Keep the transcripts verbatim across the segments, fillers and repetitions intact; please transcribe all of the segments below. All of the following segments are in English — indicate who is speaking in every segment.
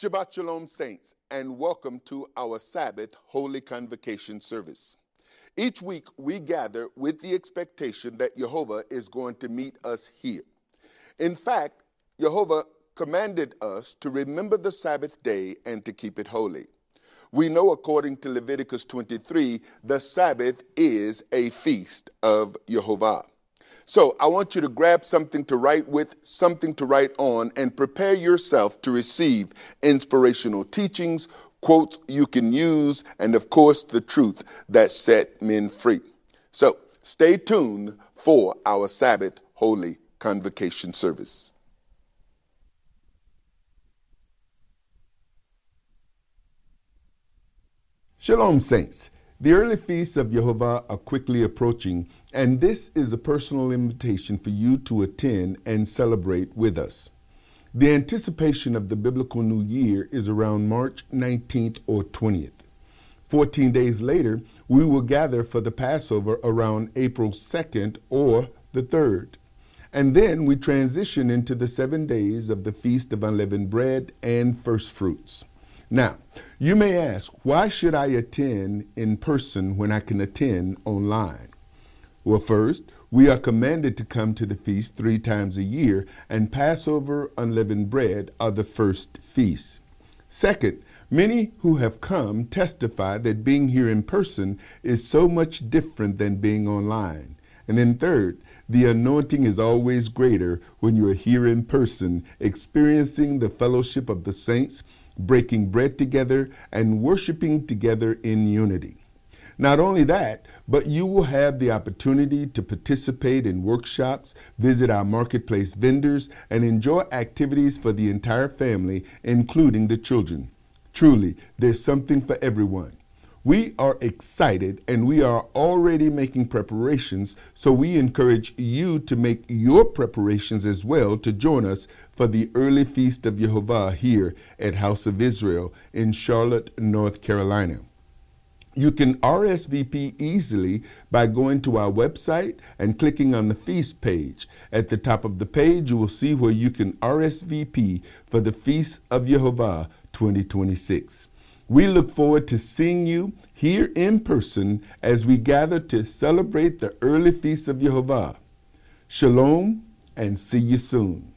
Speaker 1: Shabbat Shalom, saints, and welcome to our Sabbath Holy Convocation service. Each week we gather with the expectation that Jehovah is going to meet us here. In fact, Jehovah commanded us to remember the Sabbath day and to keep it holy. We know, according to Leviticus twenty-three, the Sabbath is a feast of Jehovah. So I want you to grab something to write with, something to write on, and prepare yourself to receive inspirational teachings, quotes you can use, and of course, the truth that set men free. So stay tuned for our Sabbath Holy Convocation service. Shalom, saints. The early feasts of Jehovah are quickly approaching, and this is a personal invitation for you to attend and celebrate with us. The anticipation of the biblical New Year is around March nineteenth or twentieth. Fourteen days later, we will gather for the Passover around April second or the third. And then we transition into the seven days of the Feast of Unleavened Bread and First Fruits. Now, you may ask, why should I attend in person when I can attend online? Well, first, we are commanded to come to the feast three times a year, and Passover, unleavened bread are the first feasts. Second, many who have come testify that being here in person is so much different than being online. And then third, the anointing is always greater when you are here in person, experiencing the fellowship of the saints, breaking bread together, and worshiping together in unity. Not only that, but you will have the opportunity to participate in workshops, visit our marketplace vendors, and enjoy activities for the entire family, including the children. Truly, there's something for everyone. We are excited and we are already making preparations, so we encourage you to make your preparations as well to join us for the early feast of Jehovah here at House of Israel in Charlotte, North Carolina. You can R S V P easily by going to our website and clicking on the feast page. At the top of the page, you will see where you can R S V P for the Feast of Jehovah twenty twenty-six. We look forward to seeing you here in person as we gather to celebrate the early feast of Jehovah. Shalom, and see you soon.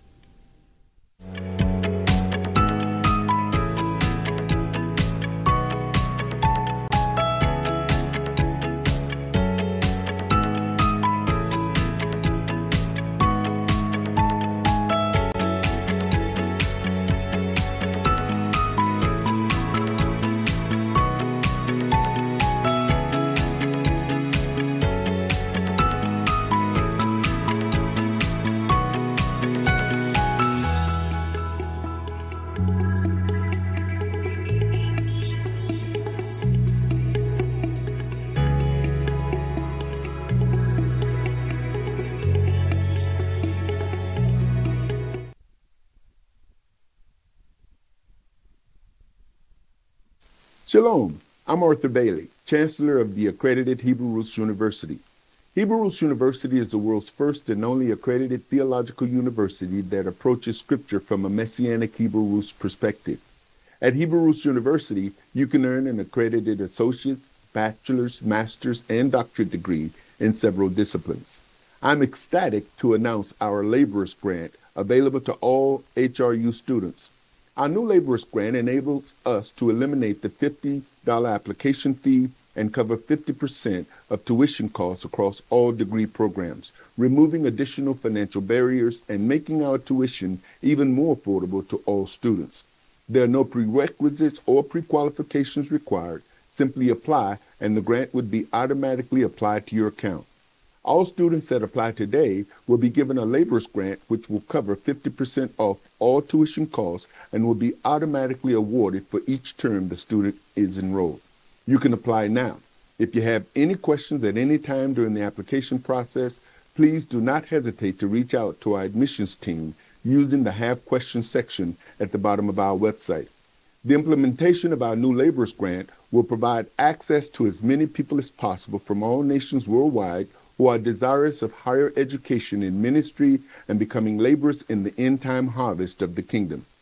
Speaker 1: Shalom, I'm Arthur Bailey, Chancellor of the accredited Hebrew Roots University. Hebrew Roots University is the world's first and only accredited theological university that approaches Scripture from a Messianic Hebrew Roots perspective. At Hebrew Roots University, you can earn an accredited associate, bachelor's, master's, and doctorate degree in several disciplines. I'm ecstatic to announce our Laborers Grant, available to all H R U students. Our new Laborers Grant enables us to eliminate the fifty dollars application fee and cover fifty percent of tuition costs across all degree programs, removing additional financial barriers and making our tuition even more affordable to all students. There are no prerequisites or pre-qualifications required. Simply apply, and the grant would be automatically applied to your account. All students that apply today will be given a Laborers Grant, which will cover fifty percent off all tuition costs and will be automatically awarded for each term the student is enrolled. You can apply now. If you have any questions at any time during the application process, please do not hesitate to reach out to our admissions team using the Have Questions section at the bottom of our website. The implementation of our new Laborers Grant will provide access to as many people as possible from all nations worldwide who are desirous of higher education in ministry and becoming laborers in the end-time harvest of the kingdom.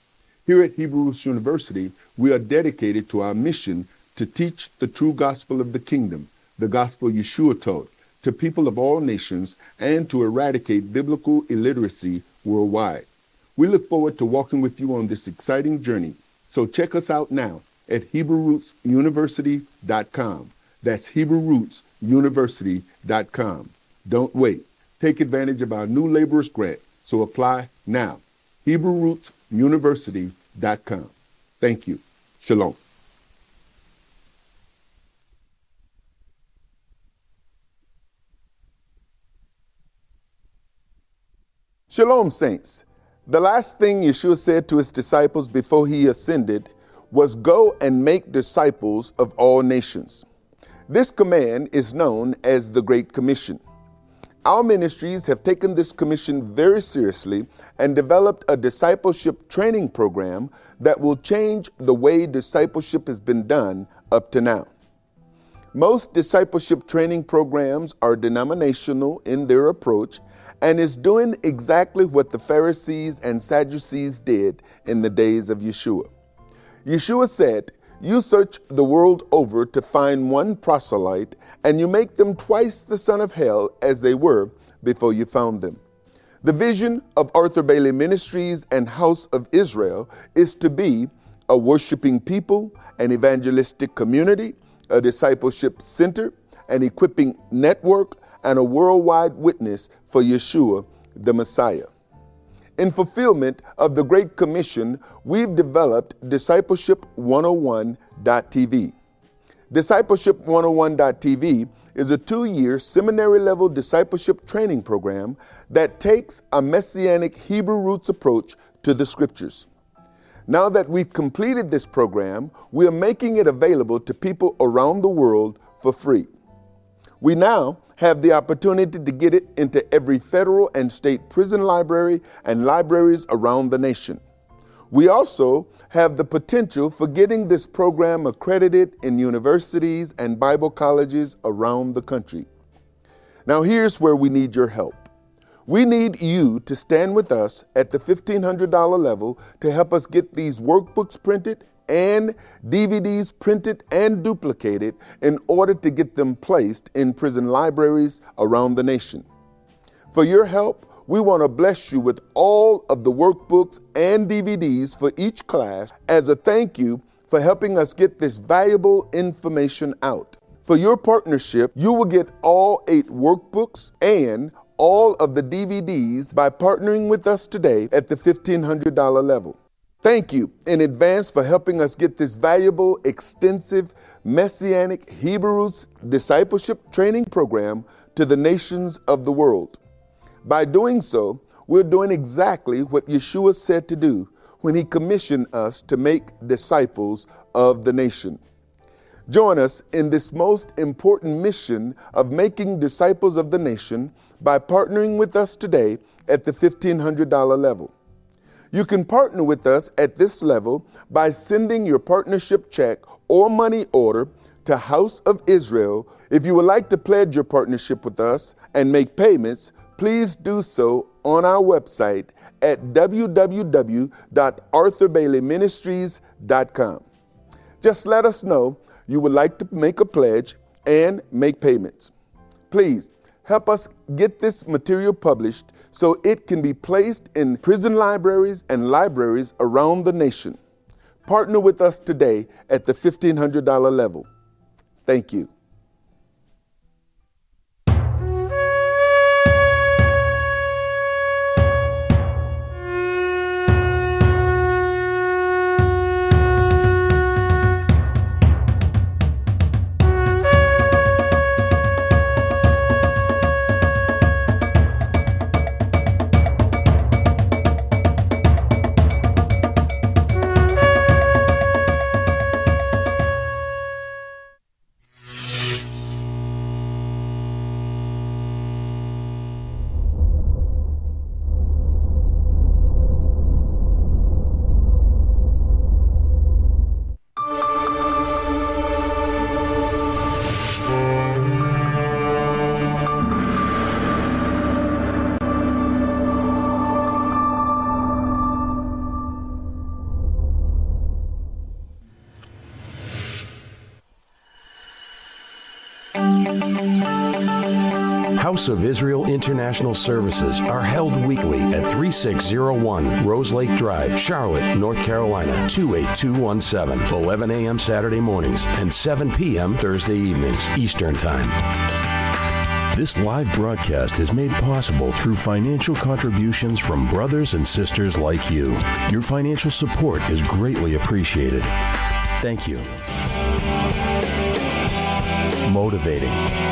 Speaker 1: Here at Hebrew Roots University, we are dedicated to our mission to teach the true gospel of the kingdom, the gospel Yeshua taught, to people of all nations and to eradicate biblical illiteracy worldwide. We look forward to walking with you on this exciting journey. So check us out now at Hebrew Roots University dot com. That's Hebrew Roots University dot com. Don't wait. Take advantage of our new laborers grant. So apply now. Hebrew Roots University dot com. Thank you. Shalom. Shalom, saints. The last thing Yeshua said to his disciples before he ascended was, "Go and make disciples of all nations." This command is known as the Great Commission. Our ministries have taken this commission very seriously and developed a discipleship training program that will change the way discipleship has been done up to now. Most discipleship training programs are denominational in their approach and is doing exactly what the Pharisees and Sadducees did in the days of Yeshua. Yeshua said, "You search the world over to find one proselyte, and you make them twice the son of hell as they were before you found them." The vision of Arthur Bailey Ministries and House of Israel is to be a worshiping people, an evangelistic community, a discipleship center, an equipping network, and a worldwide witness for Yeshua, the Messiah. In fulfillment of the Great Commission, we've developed Discipleship one oh one dot T V. Discipleship one oh one dot T V is a two-year seminary-level discipleship training program that takes a Messianic Hebrew roots approach to the Scriptures. Now that we've completed this program, we are making it available to people around the world for free. We now have the opportunity to get it into every federal and state prison library and libraries around the nation. We also have the potential for getting this program accredited in universities and Bible colleges around the country. Now here's where we need your help. We need you to stand with us at the fifteen hundred dollars level to help us get these workbooks printed and D V Ds printed and duplicated in order to get them placed in prison libraries around the nation. For your help, we want to bless you with all of the workbooks and D V Ds for each class as a thank you for helping us get this valuable information out. For your partnership, you will get all eight workbooks and all of the D V Ds by partnering with us today at the fifteen hundred dollars level. Thank you in advance for helping us get this valuable, extensive, Messianic Hebrews discipleship training program to the nations of the world. By doing so, we're doing exactly what Yeshua said to do when he commissioned us to make disciples of the nation. Join us in this most important mission of making disciples of the nation by partnering with us today at the fifteen hundred dollars level. You can partner with us at this level by sending your partnership check or money order to House of Israel. If you would like to pledge your partnership with us and make payments, please do so on our website at w w w dot arthur bailey ministries dot com. Just let us know you would like to make a pledge and make payments. Please help us get this material published so it can be placed in prison libraries and libraries around the nation. Partner with us today at the fifteen hundred dollars level. Thank you.
Speaker 2: House of Israel International Services are held weekly at thirty-six oh one Rose Lake Drive, Charlotte, North Carolina, two eight two one seven, eleven a.m. Saturday mornings and seven p.m. Thursday evenings, Eastern Time. This live broadcast is made possible through financial contributions from brothers and sisters like you. Your financial support is greatly appreciated. Thank you. Motivating.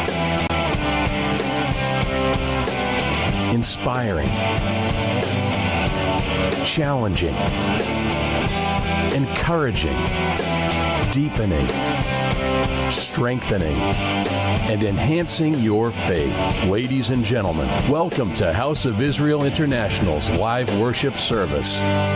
Speaker 2: Inspiring, challenging, encouraging, deepening, strengthening, and enhancing your faith. Ladies and gentlemen, welcome to House of Israel International's live worship service.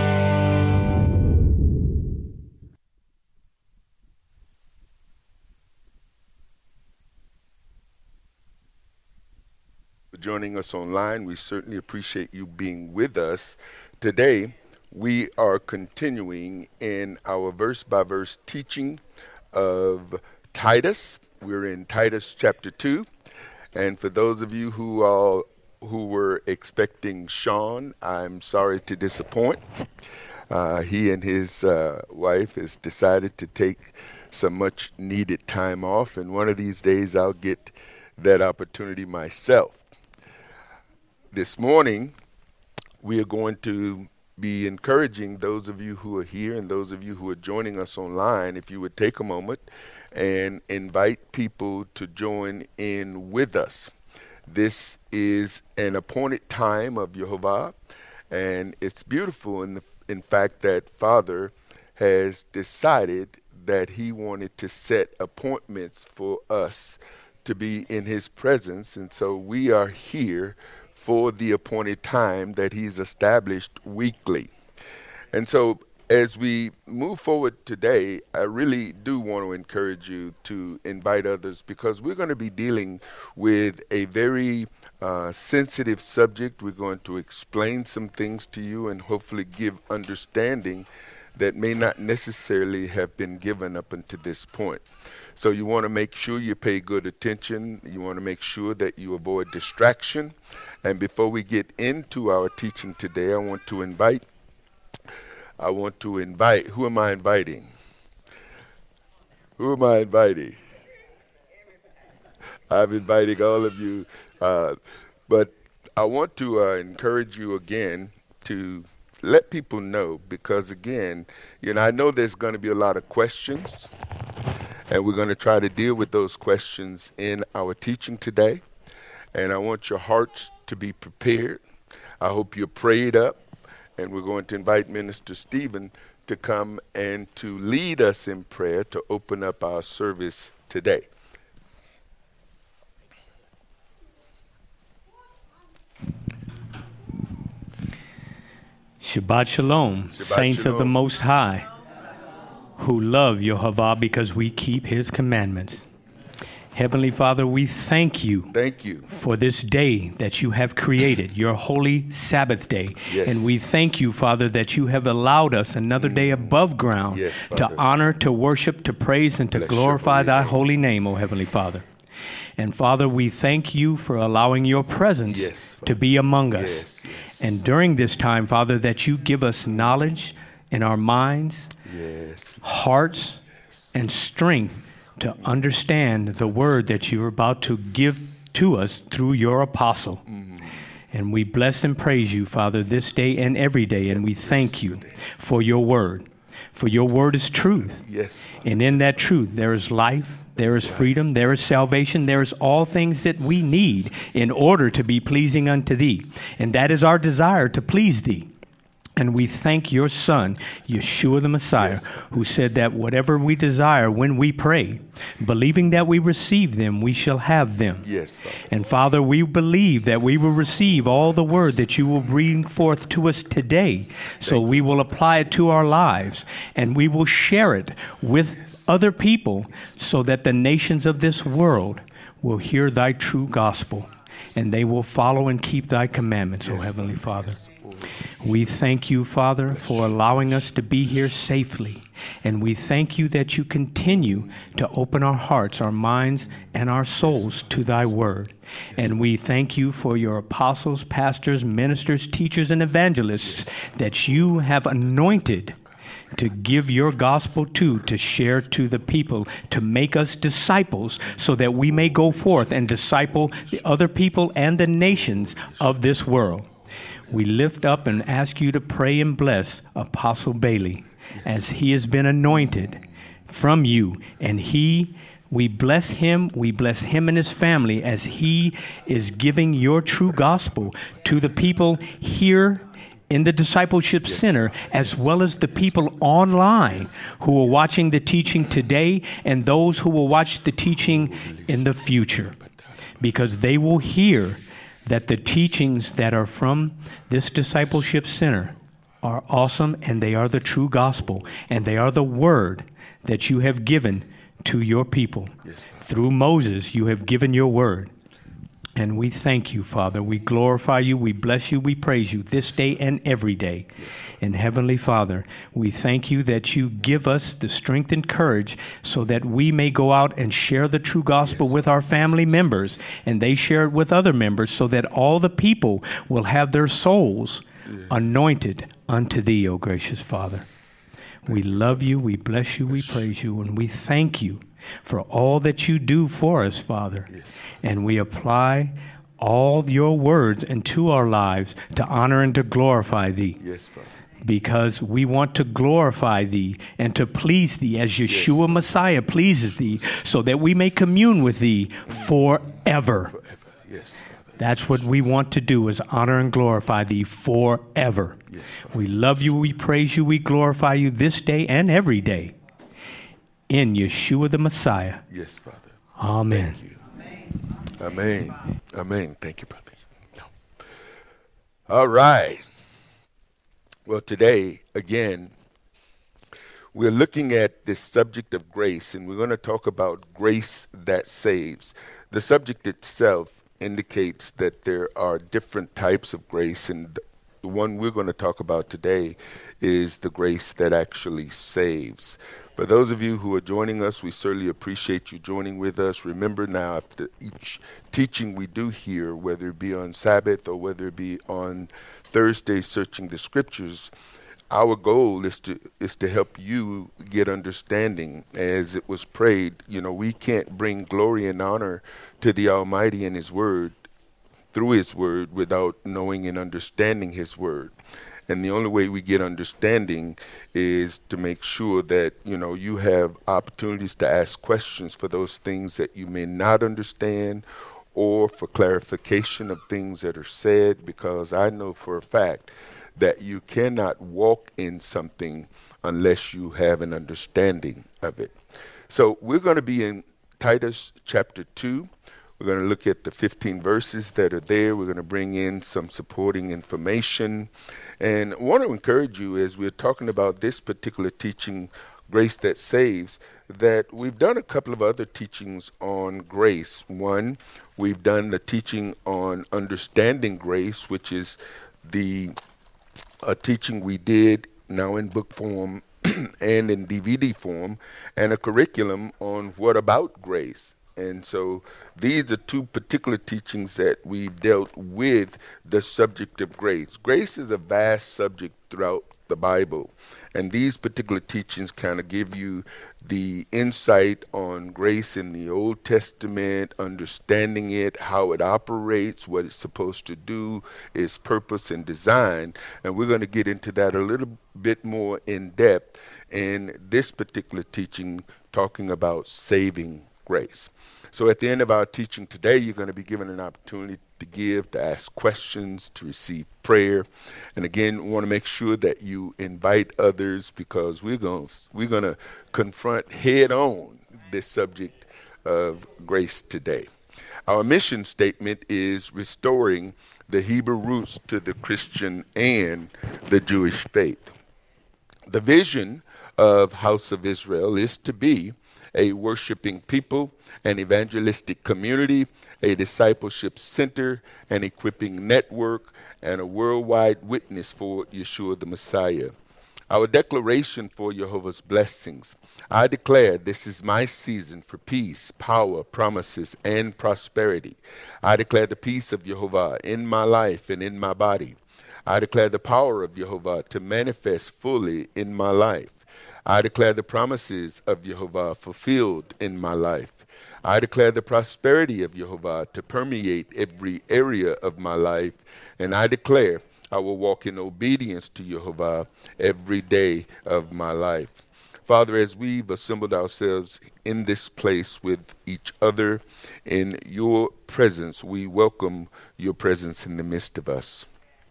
Speaker 1: Joining us online. We certainly appreciate you being with us. Today, we are continuing in our verse-by-verse teaching of Titus. We're in Titus chapter two. And for those of you who are, who were expecting Sean, I'm sorry to disappoint. Uh, he and his uh, wife has decided to take some much-needed time off, and one of these days I'll get that opportunity myself. This morning, we are going to be encouraging those of you who are here and those of you who are joining us online, if you would take a moment and invite people to join in with us. This is an appointed time of Yehovah, and it's beautiful in the in fact that Father has decided that he wanted to set appointments for us to be in his presence, and so we are here for the appointed time that he's established weekly. And so as we move forward today, I really do want to encourage you to invite others, because we're going to be dealing with a very uh, sensitive subject. We're going to explain some things to you and hopefully give understanding that may not necessarily have been given up until this point. So you want to make sure you pay good attention. You want to make sure that you avoid distraction. And before we get into our teaching today, I want to invite, I want to invite, who am I inviting? Who am I inviting? I'm inviting all of you. Uh, but I want to uh, encourage you again to let people know, because again, you know, I know there's going to be a lot of questions, and we're going to try to deal with those questions in our teaching today. And I want your hearts to be prepared. I hope you're prayed up, and we're going to invite Minister Stephen to come and to lead us in prayer to open up our service today.
Speaker 3: Shabbat Shalom,
Speaker 1: Shabbat
Speaker 3: saints
Speaker 1: Shalom.
Speaker 3: of the Most High, who love Yehovah because we keep his commandments. Heavenly Father, we thank you,
Speaker 1: Thank you.
Speaker 3: for this day that you have created, your holy Sabbath day.
Speaker 1: Yes.
Speaker 3: And we thank you, Father, that you have allowed us another day above ground
Speaker 1: Yes,
Speaker 3: to
Speaker 1: Father.
Speaker 3: honor, to worship, to praise, and to
Speaker 1: Bless your
Speaker 3: glorify
Speaker 1: holy
Speaker 3: thy
Speaker 1: name.
Speaker 3: holy name, O Heavenly Father. And Father, we thank you for allowing your presence
Speaker 1: Yes, Father.
Speaker 3: to be among us.
Speaker 1: Yes, yes.
Speaker 3: And during this time, Father, that you give us knowledge in our minds,
Speaker 1: Yes.
Speaker 3: hearts, and strength to understand the word that you're about to give to us through your apostle. Mm-hmm. And we bless and praise you, Father, this day and every day. And we thank you for your word. For your word is truth.
Speaker 1: Yes.
Speaker 3: And in that truth, there is life, there is freedom, there is salvation, there is all things that we need in order to be pleasing unto thee. And that is our desire, to please thee. And we thank your Son, Yeshua the Messiah,
Speaker 1: Yes.
Speaker 3: who said that whatever we desire when we pray, believing that we receive them, we shall have them.
Speaker 1: Yes, Father.
Speaker 3: And Father, we believe that we will receive all the word that you will bring forth to us today. So we will apply it to our lives, and we will share it with other people, so that the nations of this world will hear thy true gospel, and they will follow and keep thy commandments, O Heavenly Father.
Speaker 1: Oh,
Speaker 3: We thank you, Father, for allowing us to be here safely. And we thank you that you continue to open our hearts, our minds, and our souls to thy word. And we thank you for your apostles, pastors, ministers, teachers, and evangelists that you have anointed to give your gospel to, to share to the people, to make us disciples so that we may go forth and disciple the other people and the nations of this world. We lift up and ask you to pray and bless Apostle Bailey as he has been anointed from you. And he, we bless him, we bless him and his family as he is giving your true gospel to the people here in the Discipleship Center, as well as the people online who are watching the teaching today and those who will watch the teaching in the future, because they will hear that the teachings that are from this Discipleship Center are awesome, and they are the true gospel, and they are the word that you have given to your people. Yes, through Moses, you have given your word. And we thank you, Father. We glorify you. We bless you. We praise you this day and every day. Yes. And Heavenly Father, we thank you that you give us the strength and courage so that we may go out and share the true gospel yes. with our family members, and they share it with other members so that all the people will have their souls yeah. anointed unto thee, O gracious Father. We love you. We bless you. We praise you. And we thank you for all that you do for us, Father. Yes. And we apply all your words into our lives to honor and to glorify thee. Yes, Father. Because we want to glorify thee and to please thee as Yeshua yes. Messiah pleases thee, so that we may commune with thee forever. Forever. Yes, Father. That's what we want to do, is honor and glorify thee forever. Yes, we love you, we praise you, we glorify you this day and every day. In Yeshua the Messiah.
Speaker 1: Yes, Father.
Speaker 3: Amen.
Speaker 1: Thank you. Amen. Amen. Amen. Thank you, brother. No. All right. Well, today, again, we're looking at this subject of grace, and we're going to talk about grace that saves. The subject itself indicates that there are different types of grace, and the one we're going to talk about today is the grace that actually saves. For those of you who are joining us, we certainly appreciate you joining with us. Remember now, after each teaching we do here, whether it be on Sabbath or whether it be on Thursday, Searching the Scriptures, our goal is to is to help you get understanding. As it was prayed, you know, we can't bring glory and honor to the Almighty and His Word through His Word without knowing and understanding His Word. And the only way we get understanding is to make sure that, you know, you have opportunities to ask questions for those things that you may not understand, or for clarification of things that are said, because I know for a fact that you cannot walk in something unless you have an understanding of it. So we're going to be in Titus chapter two. We're going to look at the fifteen verses that are there. We're going to bring in some supporting information. And I want to encourage you, as we're talking about this particular teaching, Grace That Saves, that we've done a couple of other teachings on grace. One, we've done the teaching on understanding grace, which is the uh, teaching we did now in book form and in D V D form, and a curriculum on what about grace. And so these are two particular teachings that we've dealt with the subject of grace. Grace is a vast subject throughout the Bible, and these particular teachings kind of give you the insight on grace in the Old Testament, understanding it, how it operates, what it's supposed to do, its purpose and design. And we're going to get into that a little bit more in depth in this particular teaching, talking about saving grace. So at the end of our teaching today, you're going to be given an opportunity to give, to ask questions, to receive prayer. And again, we want to make sure that you invite others, because we're going we're going to confront head on this subject of grace today. Our mission statement is restoring the Hebrew roots to the Christian and the Jewish faith. The vision of House of Israel is to be a worshiping people, an evangelistic community, a discipleship center, an equipping network, and a worldwide witness for Yeshua the Messiah. Our declaration for Jehovah's blessings. I declare this is my season for peace, power, promises, and prosperity. I declare the peace of Jehovah in my life and in my body. I declare the power of Jehovah to manifest fully in my life. I declare the promises of Jehovah fulfilled in my life. I declare the prosperity of Jehovah to permeate every area of my life. And I declare I will walk in obedience to Jehovah every day of my life. Father, as we've assembled ourselves in this place with each other in your presence, we welcome your presence in the midst of us.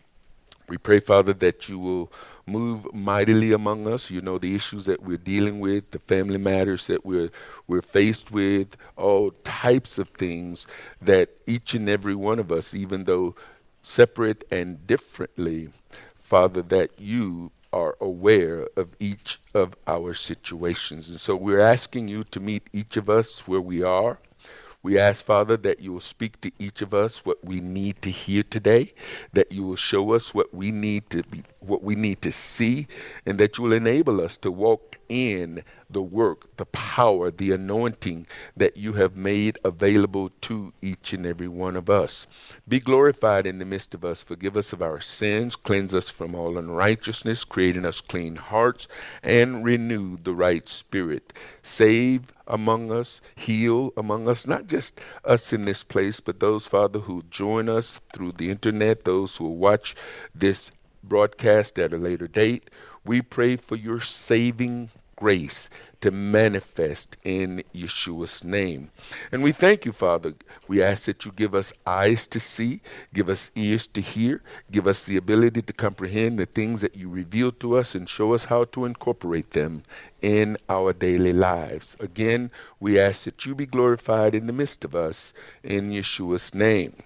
Speaker 1: We pray, Father, that you will move mightily among us. You know, the issues that we're dealing with, the family matters that we're we're faced with, all types of things that each and every one of us, even though separate and differently, Father, that you are aware of each of our situations. And so we're asking you to meet each of us where we are. We ask, Father, that you will speak to each of us what we need to hear today, that you will show us what we need to be, what we need to see, and that you will enable us to walk in the work, the power, the anointing that you have made available to each and every one of us. Be glorified in the midst of us. Forgive us of our sins, cleanse us from all unrighteousness, create in us clean hearts, and renew the right spirit. Save among us, heal among us, not just us in this place, but those, Father, who join us through the internet, those who will watch this broadcast at a later date. We pray for your saving grace to manifest in Yeshua's name. And we thank you, Father. We ask that you give us eyes to see, give us ears to hear, give us the ability to comprehend the things that you reveal to us and show us how to incorporate them in our daily lives. Again, we ask that you be glorified in the midst of us in Yeshua's name.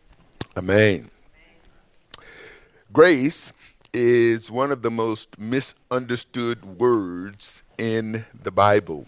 Speaker 1: Amen. Grace is one of the most misunderstood words in the Bible.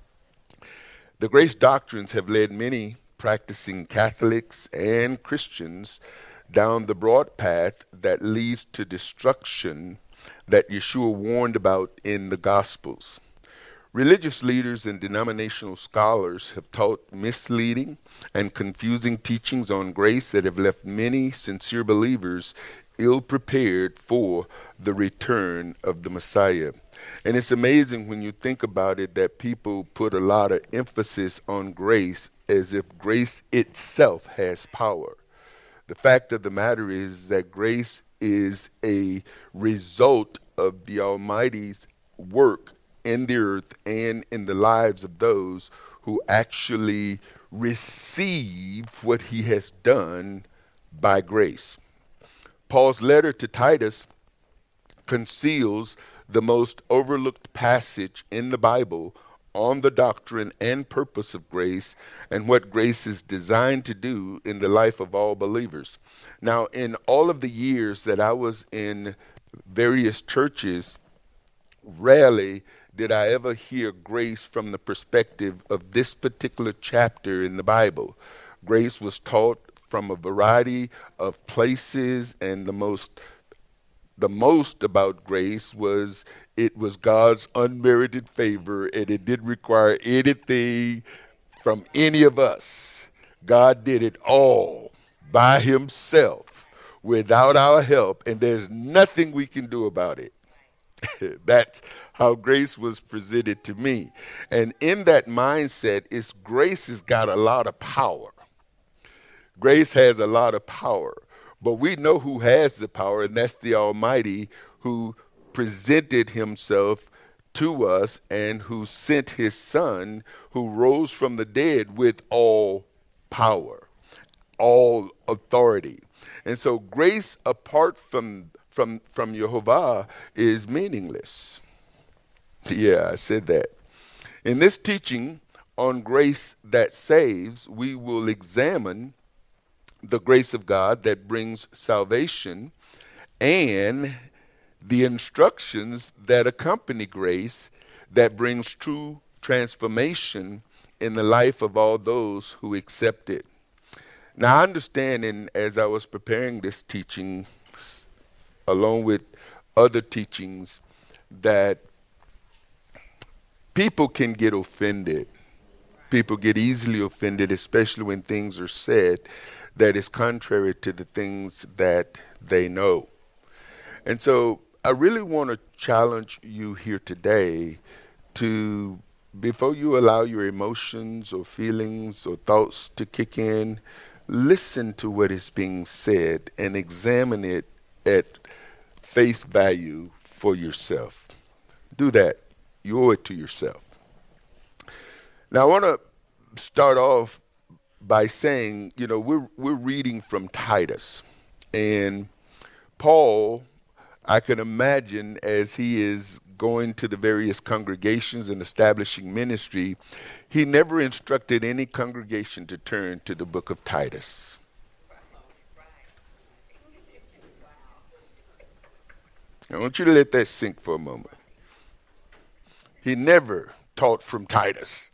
Speaker 1: The grace doctrines have led many practicing Catholics and Christians down the broad path that leads to destruction that Yeshua warned about in the Gospels. Religious leaders and denominational scholars have taught misleading and confusing teachings on grace that have left many sincere believers ill-prepared for the return of the Messiah. And it's amazing when you think about it that people put a lot of emphasis on grace as if grace itself has power. The fact of the matter is that grace is a result of the Almighty's work in the earth and in the lives of those who actually receive what he has done by grace. Paul's letter to Titus conceals the most overlooked passage in the Bible on the doctrine and purpose of grace and what grace is designed to do in the life of all believers. Now, in all of the years that I was in various churches, rarely did I ever hear grace from the perspective of this particular chapter in the Bible. Grace was taught from a variety of places, and the most the most about grace was it was God's unmerited favor, and it didn't require anything from any of us. God did it all by himself without our help, and there's nothing we can do about it. That's how grace was presented to me. And in that mindset, it's grace has got a lot of power. Grace has a lot of power, but we know who has the power, and that's the Almighty, who presented himself to us and who sent his Son, who rose from the dead with all power, all authority. And so grace apart from from from Jehovah is meaningless. Yeah, I said that. In this teaching on grace that saves, we will examine the grace of God that brings salvation and the instructions that accompany grace that brings true transformation in the life of all those who accept it. Now, I understand, and as I was preparing this teaching, along with other teachings, that people can get offended. People get easily offended, especially when things are said that is contrary to the things that they know. And so I really want to challenge you here today to, before you allow your emotions or feelings or thoughts to kick in, listen to what is being said and examine it at face value for yourself. Do that. You owe it to yourself. Now, I want to start off by saying, you know, we're we're reading from Titus. And Paul, I can imagine, as he is going to the various congregations and establishing ministry, he never instructed any congregation to turn to the book of Titus. I want you to let that sink for a moment. He never taught from Titus.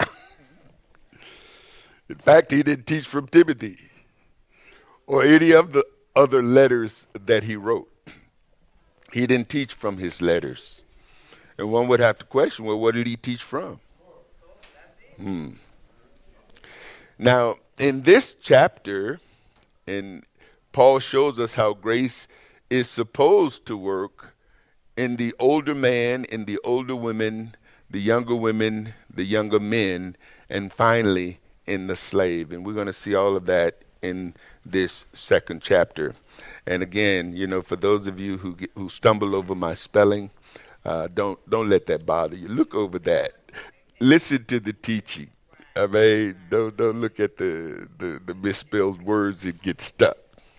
Speaker 1: In fact, he didn't teach from Timothy or any of the other letters that he wrote. He didn't teach from his letters. And one would have to question, well, what did he teach from? Hmm. Now, in this chapter, and Paul shows us how grace is supposed to work in the older man, in the older women, the younger women, the younger men, and finally in the slave. And we're going to see all of that in this second chapter. And again, you know, for those of you who get, who stumble over my spelling, uh, don't don't let that bother you. Look over that. Listen to the teaching. I mean, don't don't look at the, the, the misspelled words that get stuck.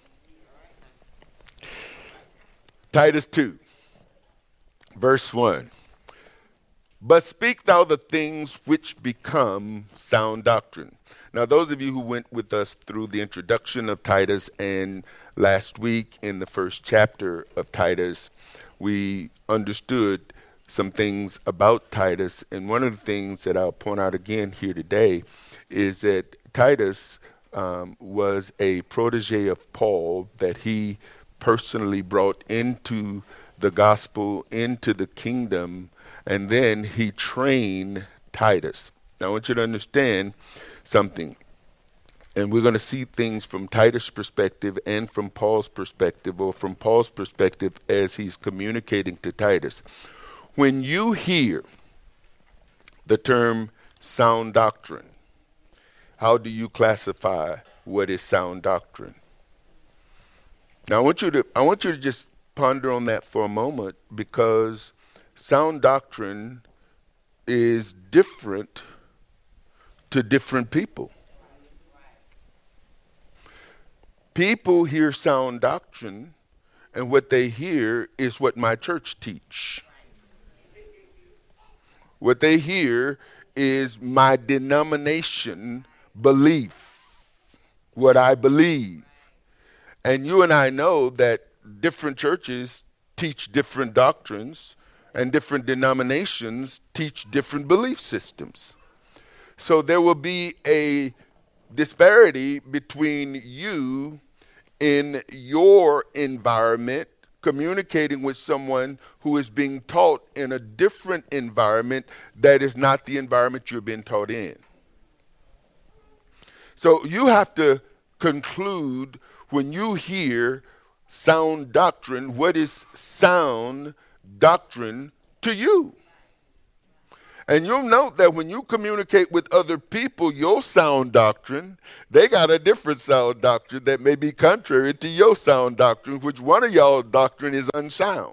Speaker 1: Titus two, verse one. But speak thou the things which become sound doctrine. Now, those of you who went with us through the introduction of Titus and last week in the first chapter of Titus, we understood some things about Titus. And one of the things that I'll point out again here today is that Titus um, was a protege of Paul that he personally brought into the gospel, into the kingdom, and then he trained Titus. Now, I want you to understand something. And we're going to see things from Titus' perspective and from Paul's perspective, or from Paul's perspective as he's communicating to Titus. When you hear the term sound doctrine, how do you classify what is sound doctrine? Now, I want you to I want you to just ponder on that for a moment, because sound doctrine is different to different people. People hear sound doctrine, and what they hear is what my church teach. What they hear is my denomination belief, what I believe. And you and I know that different churches teach different doctrines, and different denominations teach different belief systems. So there will be a disparity between you in your environment communicating with someone who is being taught in a different environment that is not the environment you're being taught in. So you have to conclude, when you hear sound doctrine, what is sound doctrine to you? And you'll note that when you communicate with other people your sound doctrine, they got a different sound doctrine that may be contrary to your sound doctrine, which one of y'all doctrine is unsound.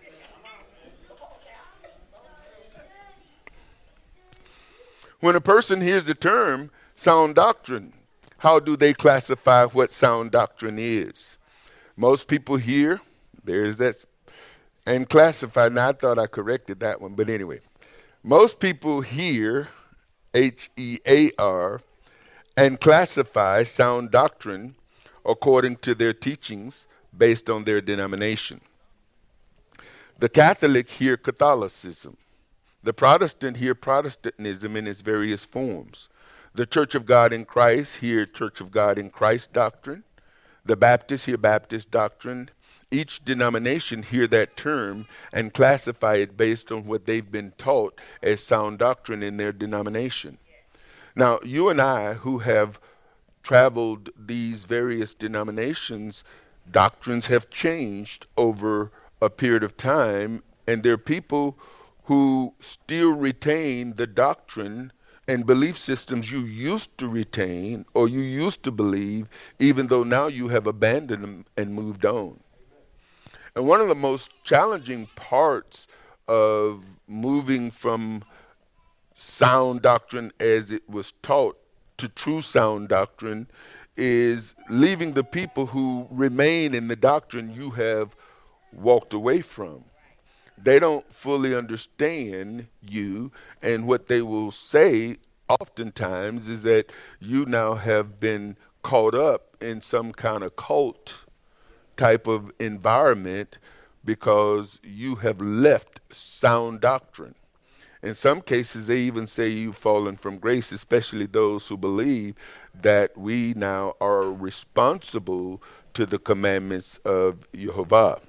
Speaker 1: When a person hears the term sound doctrine, how do they classify what sound doctrine is? Most people hear, there's that, and classify. Now, I thought I corrected that one, but anyway. Most people hear, H E A R, and classify sound doctrine according to their teachings based on their denomination. The Catholic hear Catholicism. The Protestant hear Protestantism in its various forms. The Church of God in Christ hear Church of God in Christ doctrine. The Baptists hear Baptist doctrine. Each denomination hear that term and classify it based on what they've been taught as sound doctrine in their denomination. Now, you and I who have traveled these various denominations, doctrines have changed over a period of time, and there are people who still retain the doctrine and belief systems you used to retain or you used to believe, even though now you have abandoned them and moved on. And one of the most challenging parts of moving from sound doctrine as it was taught to true sound doctrine is leaving the people who remain in the doctrine you have walked away from. They don't fully understand you, and what they will say oftentimes is that you now have been caught up in some kind of cult type of environment because you have left sound doctrine. In some cases, they even say you've fallen from grace, especially those who believe that we now are responsible to the commandments of Jehovah.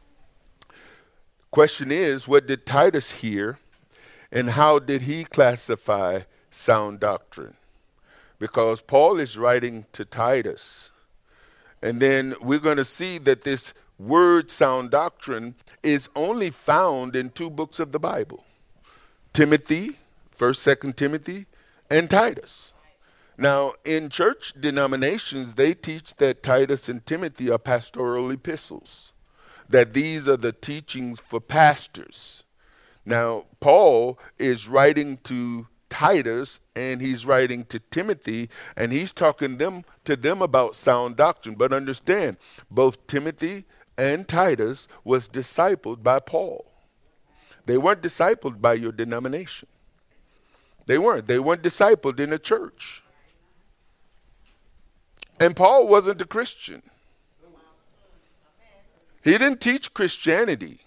Speaker 1: Question is, what did Titus hear, and how did he classify sound doctrine? Because Paul is writing to Titus. And then we're going to see that this word sound doctrine is only found in two books of the Bible. Timothy, First, Second Timothy, and Titus. Now, in church denominations, they teach that Titus and Timothy are pastoral epistles, that these are the teachings for pastors. Now, Paul is writing to Titus and he's writing to Timothy, and he's talking them to them about sound doctrine. But understand, both Timothy and Titus was discipled by Paul. They weren't discipled by your denomination. They weren't. They weren't discipled in a church. And Paul wasn't a Christian. He didn't teach Christianity.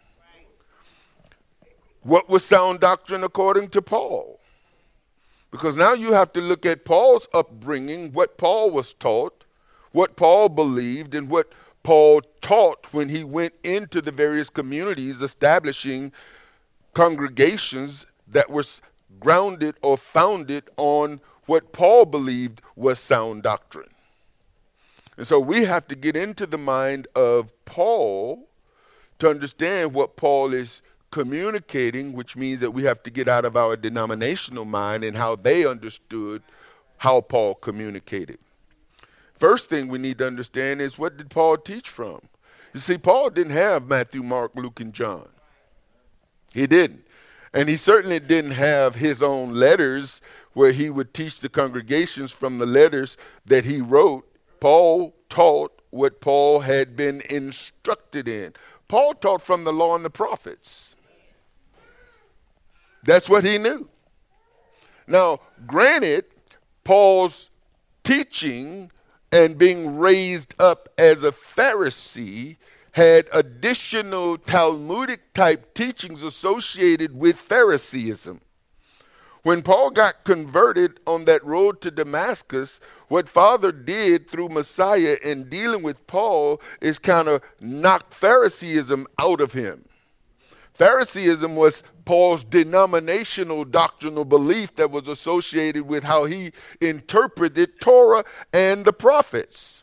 Speaker 1: What was sound doctrine according to Paul? Because now you have to look at Paul's upbringing, what Paul was taught, what Paul believed, and what Paul taught when he went into the various communities establishing congregations that were grounded or founded on what Paul believed was sound doctrine. And so we have to get into the mind of Paul to understand what Paul is communicating, which means that we have to get out of our denominational mind and how they understood how Paul communicated. First thing we need to understand is, what did Paul teach from? You see, Paul didn't have Matthew, Mark, Luke, and John. He didn't. And he certainly didn't have his own letters where he would teach the congregations from the letters that he wrote. Paul taught what Paul had been instructed in. Paul taught from the law and the prophets. That's what he knew. Now, granted, Paul's teaching and being raised up as a Pharisee had additional Talmudic type teachings associated with Phariseeism. When Paul got converted on that road to Damascus, what Father did through Messiah in dealing with Paul is kind of knock Phariseeism out of him. Phariseeism was Paul's denominational doctrinal belief that was associated with how he interpreted Torah and the prophets.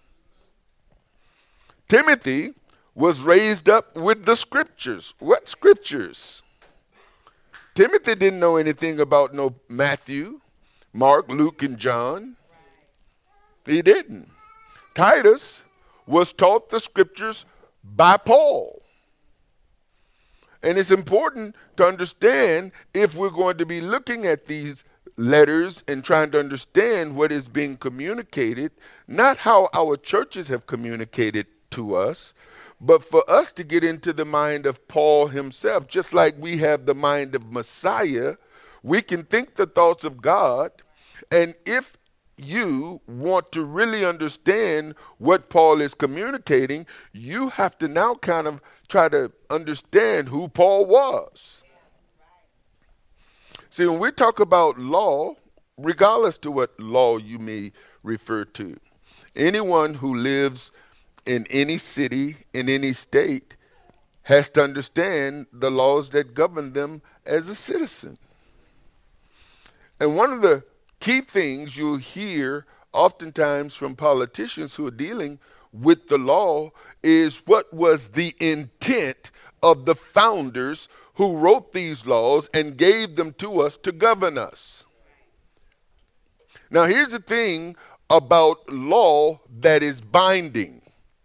Speaker 1: Timothy was raised up with the scriptures. What scriptures? Timothy didn't know anything about no Matthew, Mark, Luke, and John. He didn't. Titus was taught the scriptures by Paul. And it's important to understand, if we're going to be looking at these letters and trying to understand what is being communicated, not how our churches have communicated to us, but for us to get into the mind of Paul himself. Just like we have the mind of Messiah, we can think the thoughts of God. And if you want to really understand what Paul is communicating, you have to now kind of try to understand who Paul was. See, when we talk about law, regardless to what law you may refer to, anyone who lives in any city, in any state, has to understand the laws that govern them as a citizen. And one of the key things you'll hear oftentimes from politicians who are dealing with the law is what was the intent of the founders who wrote these laws and gave them to us to govern us. Now, here's the thing about law that is binding.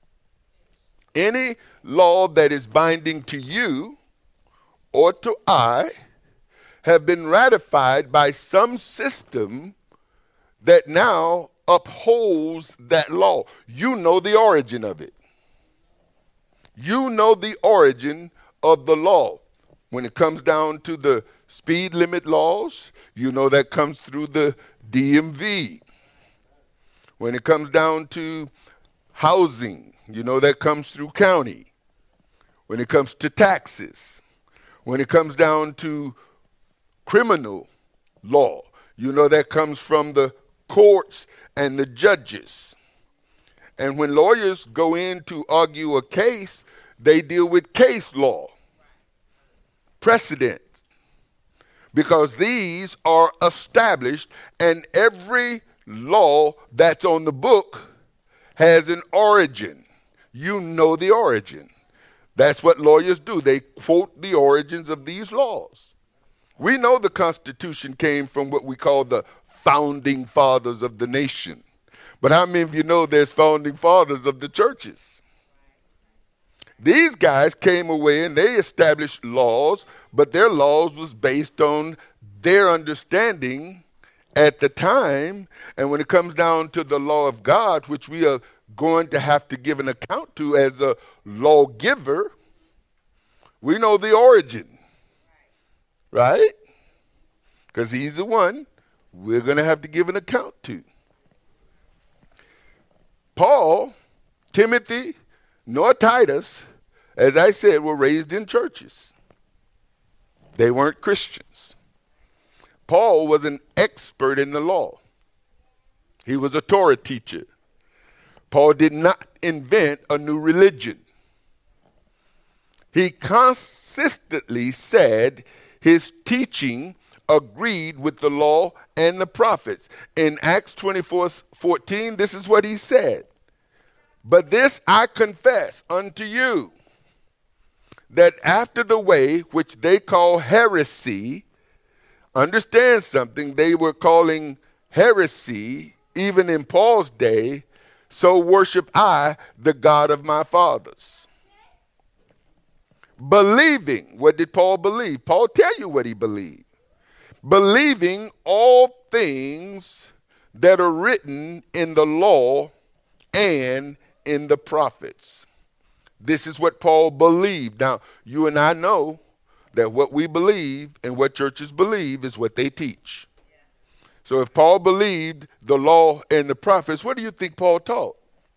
Speaker 1: Any law that is binding to you or to I have been ratified by some system that now upholds that law. You know the origin of it. You know the origin of the law. When it comes down to the speed limit laws, you know that comes through the D M V. When it comes down to housing, you know that comes through county. When it comes to taxes, when it comes down to criminal law, you know that comes from the courts and the judges. And when lawyers go in to argue a case, they deal with case law, precedent, because these are established, and every law that's on the book has an origin. You know the origin. That's what lawyers do. They quote the origins of these laws. We know the Constitution came from what we call the founding fathers of the nation. But how many of you know there's founding fathers of the churches? These guys came away and they established laws, but their laws was based on their understanding at the time. And when it comes down to the law of God, which we are going to have to give an account to as a lawgiver, we know the origin, right? Because he's the one we're going to have to give an account to. Paul, Timothy, nor Titus, as I said, were raised in churches. They weren't Christians. Paul was an expert in the law. He was a Torah teacher. Paul did not invent a new religion. He consistently said his teaching agreed with the law and the prophets. In Acts twenty-four fourteen, this is what he said. But this I confess unto you, that after the way which they call heresy, understand something, they were calling heresy, even in Paul's day, so worship I the God of my fathers. Believing, what did Paul believe? Paul tell you what he believed. Believing all things that are written in the law and in the prophets. This is what Paul believed. Now, you and I know that what we believe and what churches believe is what they teach. So if Paul believed the law and the prophets, what do you think Paul taught?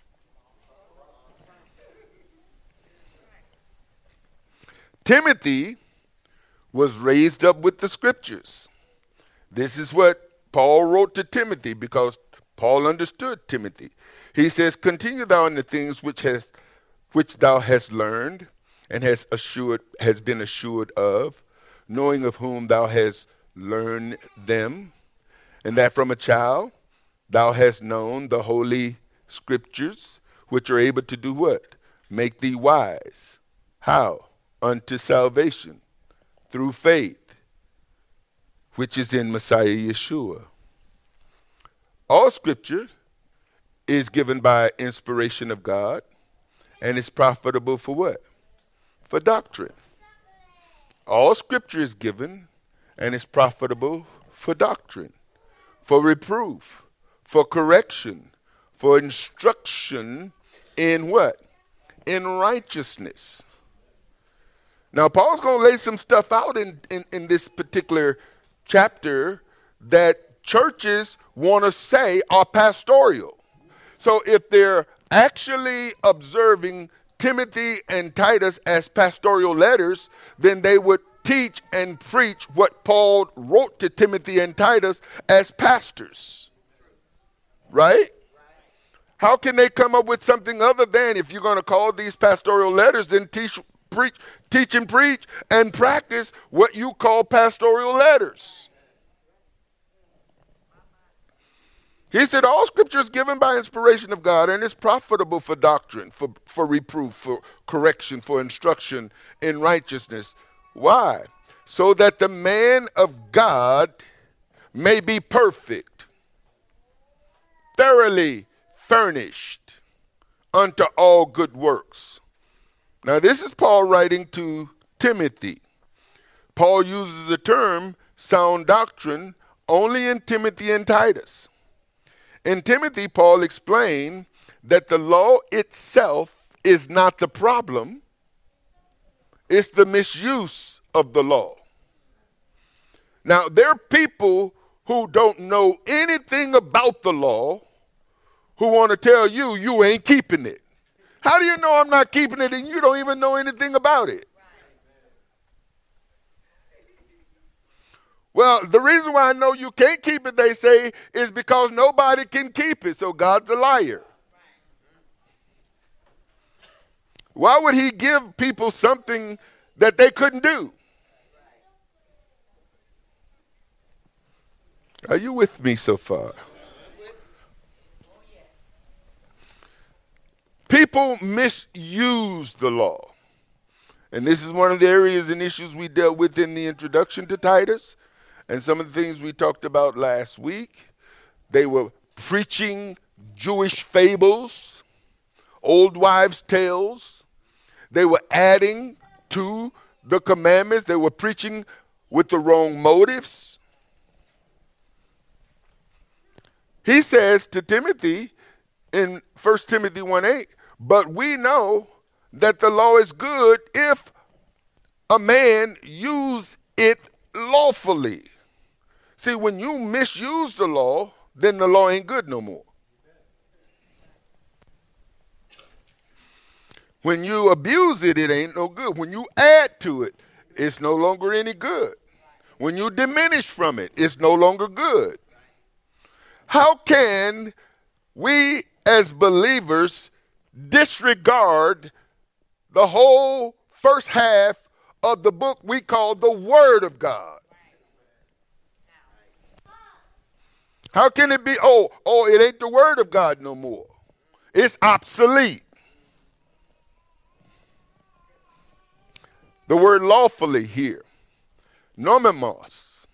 Speaker 1: Timothy was raised up with the scriptures. This is what Paul wrote to Timothy, because Paul understood Timothy. He says, continue thou in the things which hath, which thou hast learned and has assured, has been assured of, knowing of whom thou hast learned them, and that from a child thou hast known the holy scriptures, which are able to do what? Make thee wise. How? Unto salvation, through faith, which is in Messiah Yeshua. All scripture is given by inspiration of God, and is profitable for what? For doctrine. All scripture is given and is profitable for doctrine, for reproof, for correction, for instruction in what? In righteousness. Now, Paul's going to lay some stuff out in, in, in this particular chapter that churches want to say are pastoral. So if they're actually observing Timothy and Titus as pastoral letters, then they would teach and preach what Paul wrote to Timothy and Titus as pastors? Right? How can they come up with something other than, if you're going to call these pastoral letters, then teach, preach, teach and preach and practice what you call pastoral letters? He said, all scripture is given by inspiration of God and is profitable for doctrine, for, for reproof, for correction, for instruction in righteousness. Why? So that the man of God may be perfect, thoroughly furnished unto all good works. Now, this is Paul writing to Timothy. Paul uses the term sound doctrine only in Timothy and Titus. In Timothy, Paul explained that the law itself is not the problem. It's the misuse of the law. Now, there are people who don't know anything about the law who want to tell you you ain't keeping it. How do you know I'm not keeping it and you don't even know anything about it? Well, the reason why I know you can't keep it, they say, is because nobody can keep it, so God's a liar. Why would he give people something that they couldn't do? Are you with me so far? People misuse the law. And this is one of the areas and issues we dealt with in the introduction to Titus. And some of the things we talked about last week. They were preaching Jewish fables, old wives' tales. They were adding to the commandments. They were preaching with the wrong motives. He says to Timothy in First Timothy one eight, but we know that the law is good if a man use it lawfully. See, when you misuse the law, then the law ain't good no more. When you abuse it, it ain't no good. When you add to it, it's no longer any good. When you diminish from it, it's no longer good. How can we as believers disregard the whole first half of the book we call the Word of God? How can it be, oh, oh, it ain't the Word of God no more. It's obsolete. The word lawfully here, nomimos,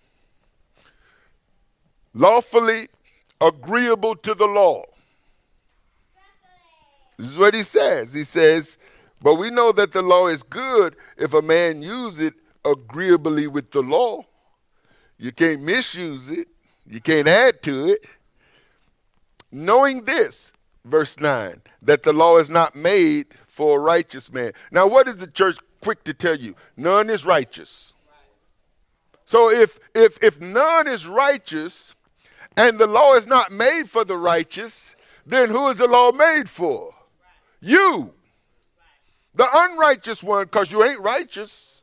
Speaker 1: lawfully agreeable to the law. This is what he says. He says, but we know that the law is good if a man use it agreeably with the law. You can't misuse it. You can't add to it. Knowing this, verse nine, that the law is not made for a righteous man. Now, what is the church quick to tell you? None is righteous. So if if if none is righteous and the law is not made for the righteous, then who is the law made for? You. The unrighteous one, because you ain't righteous.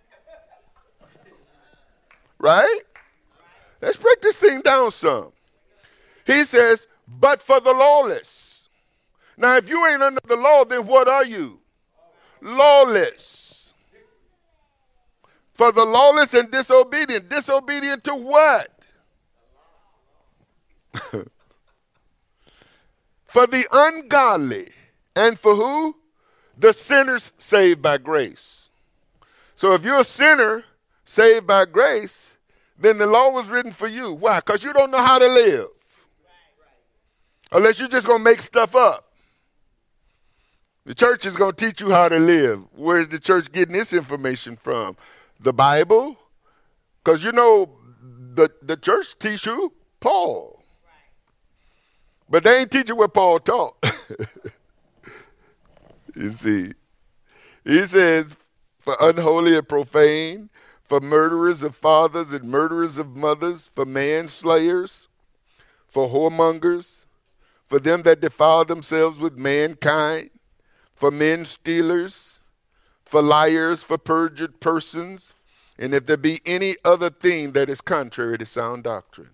Speaker 1: Right? Let's break this thing down some. He says, but for the lawless. Now, if you ain't under the law, then what are you? Lawless. For the lawless and disobedient. Disobedient to what? For the ungodly. And for who? The sinners saved by grace. So if you're a sinner saved by grace, then the law was written for you. Why? Because you don't know how to live. Unless you're just going to make stuff up. The church is going to teach you how to live. Where's the church getting this information from? The Bible? Because you know, the, the church teach you Paul. But they ain't teaching what Paul taught. You see. He says, for unholy and profane, for murderers of fathers and murderers of mothers, for manslayers, for whoremongers, for them that defile themselves with mankind, for men stealers, for liars, for perjured persons, And if there be any other thing that is contrary to sound doctrine.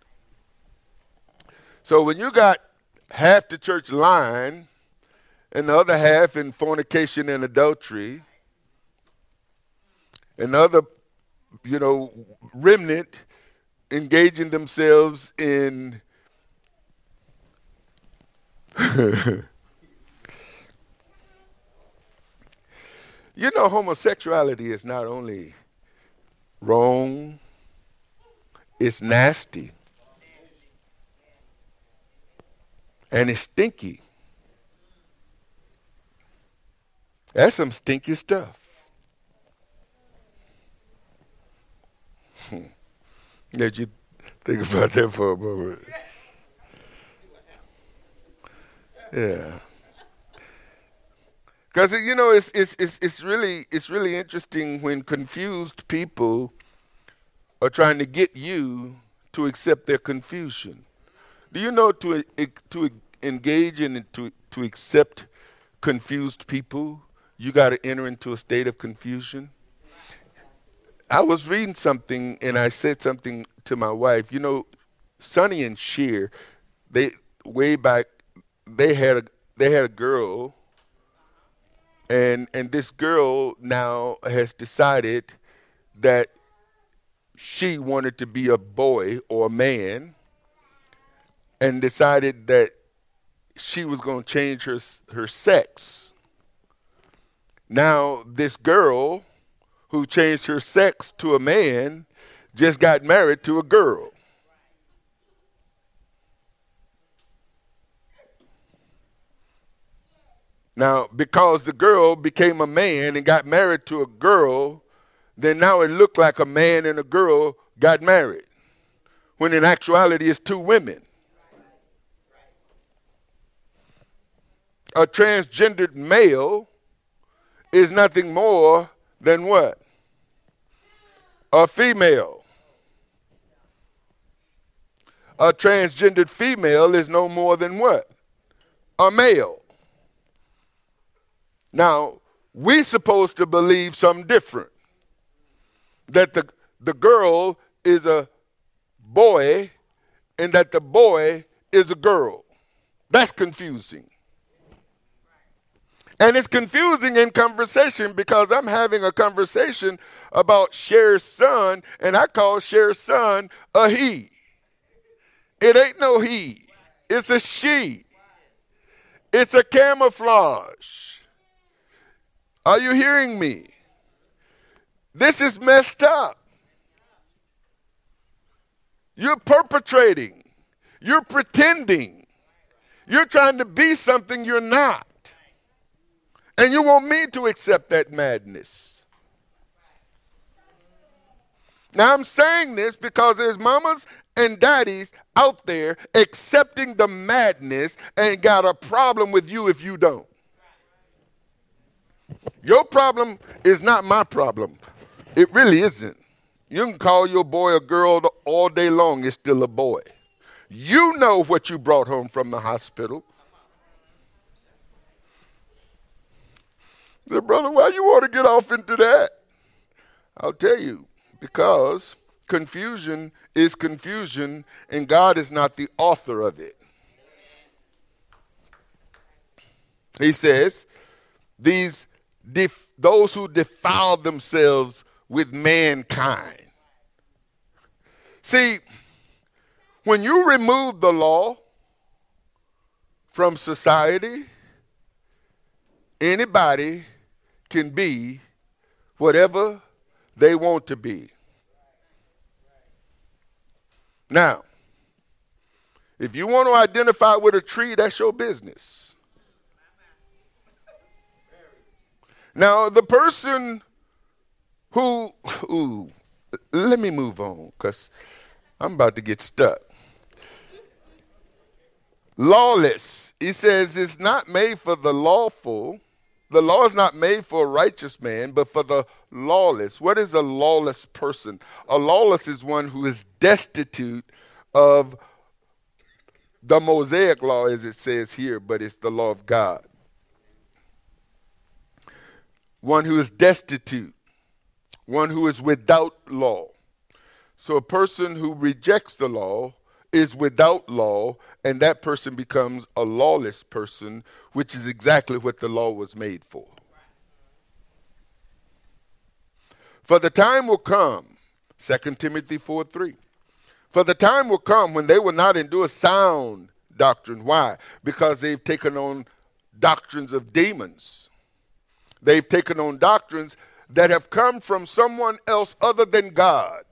Speaker 1: So when you got half the church lying and the other half in fornication and adultery, and the other, you know, remnant engaging themselves in you know, homosexuality is not only wrong, it's nasty. And it's stinky. That's some stinky stuff. Hmm. Let you think about that for a moment. Yeah. Because you know it's it's it's it's really it's really interesting when confused people are trying to get you to accept their confusion. Do you know to to engage in to to accept confused people, you got to enter into a state of confusion? I was reading something and I said something to my wife. You know, Sonny and Cher, they way back they had a they had a girl, and and this girl now has decided that she wanted to be a boy or a man, and decided that she was going to change her her sex. Now this girl who changed her sex to a man just got married to a girl. Now, because the girl became a man and got married to a girl, then now it looked like a man and a girl got married, when in actuality it's two women. A transgendered male is nothing more than what? A female. A transgendered female is no more than what? A male. Now, we're supposed to believe something different. That the, the girl is a boy and that the boy is a girl. That's confusing. And it's confusing in conversation because I'm having a conversation about Cher's son, and I call Cher's son a he. It ain't no he. It's a she. It's a camouflage. Are you hearing me? This is messed up. You're perpetrating. You're pretending. You're trying to be something you're not. And you want me to accept that madness. Now I'm saying this because there's mamas and daddies out there accepting the madness and got a problem with you if you don't. Your problem is not my problem. It really isn't. You can call your boy a girl all day long, it's still a boy. You know what you brought home from the hospital. I said, brother, why you want to get off into that? I'll tell you, because confusion is confusion, and God is not the author of it. He says, these def- those who defile themselves with mankind. See, when you remove the law from society, anybody can be whatever they want to be. Now, if you want to identify with a tree, that's your business. Now, the person who, ooh, let me move on because I'm about to get stuck. Lawless, he says, it's not made for the lawful. The law is not made for a righteous man, but for the lawless. What is a lawless person? A lawless is one who is destitute of the Mosaic law, as it says here, but it's the law of God. One who is destitute. one who is without law. So a person who rejects the law is without law, and that person becomes a lawless person, which is exactly what the law was made for. For the time will come, Second Timothy four three, for the time will come when they will not endure sound doctrine. Why? Because they've taken on doctrines of demons. They've taken on doctrines that have come from someone else other than God.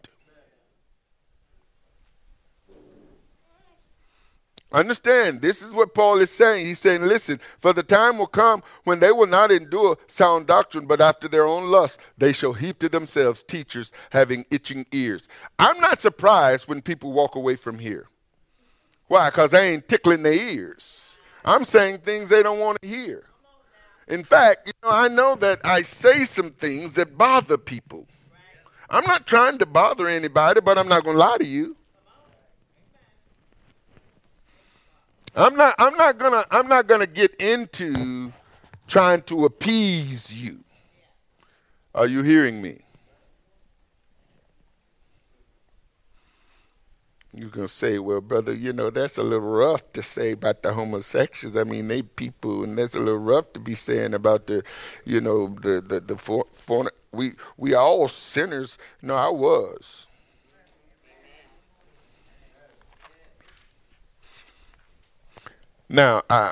Speaker 1: Understand, this is what Paul is saying. He's saying, listen, for the time will come when they will not endure sound doctrine, but after their own lust, they shall heap to themselves teachers having itching ears. I'm not surprised when people walk away from here. Why? Because I ain't tickling their ears. I'm saying things they don't want to hear. In fact, you know, I know that I say some things that bother people. I'm not trying to bother anybody, but I'm not going to lie to you. I'm not I'm not gonna I'm not gonna get into trying to appease you. Are you hearing me? You're gonna say, well, brother, you know, that's a little rough to say about the homosexuals. I mean, they people, and that's a little rough to be saying about the, you know, the the the for, for, we we are all sinners. No, I was. Now, I,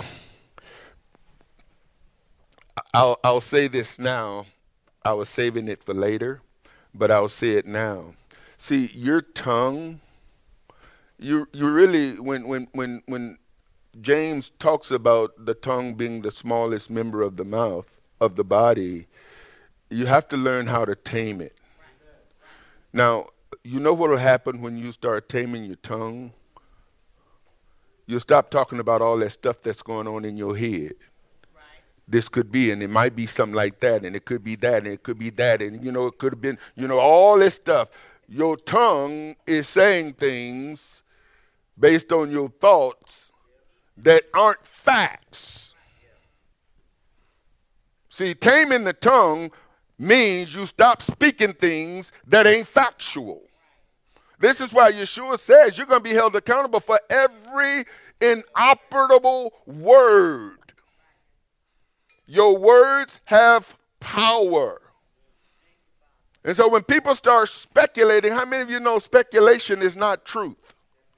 Speaker 1: I'll, I'll say this now. I was saving it for later, but I'll say it now. See, your tongue, you you really, when, when, when, when James talks about the tongue being the smallest member of the mouth, of the body, you have to learn how to tame it. Now, you know what will happen when you start taming your tongue? You'll stop talking about all that stuff that's going on in your head. Right. This could be, and it might be something like that, and it could be that, and it could be that, and, you know, it could have been, you know, all this stuff. Your tongue is saying things based on your thoughts that aren't facts. See, taming the tongue means you stop speaking things that ain't factual. This is why Yeshua says you're going to be held accountable for every inoperable word. Your words have power. And so when people start speculating, how many of you know speculation is not truth?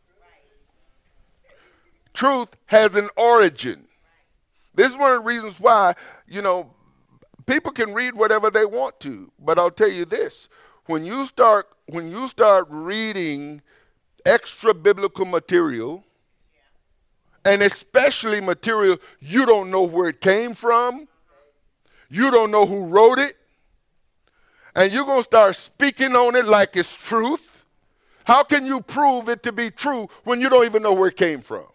Speaker 1: Truth has an origin. This is one of the reasons why, you know, people can read whatever they want to. But I'll tell you this. When you start when you start reading extra biblical material, and especially material you don't know where it came from, you don't know who wrote it, and you're going to start speaking on it like it's truth, how can you prove it to be true when you don't even know where it came from?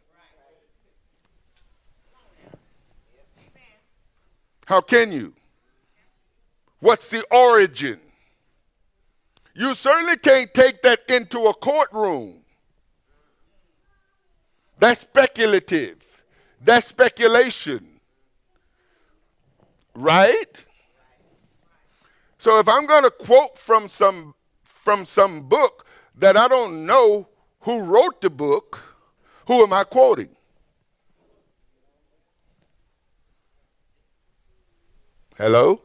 Speaker 1: How can you? What's the origin? You certainly can't take that into a courtroom. That's speculative. That's speculation. Right? So if I'm going to quote from some from some book that I don't know who wrote the book, who am I quoting? Hello?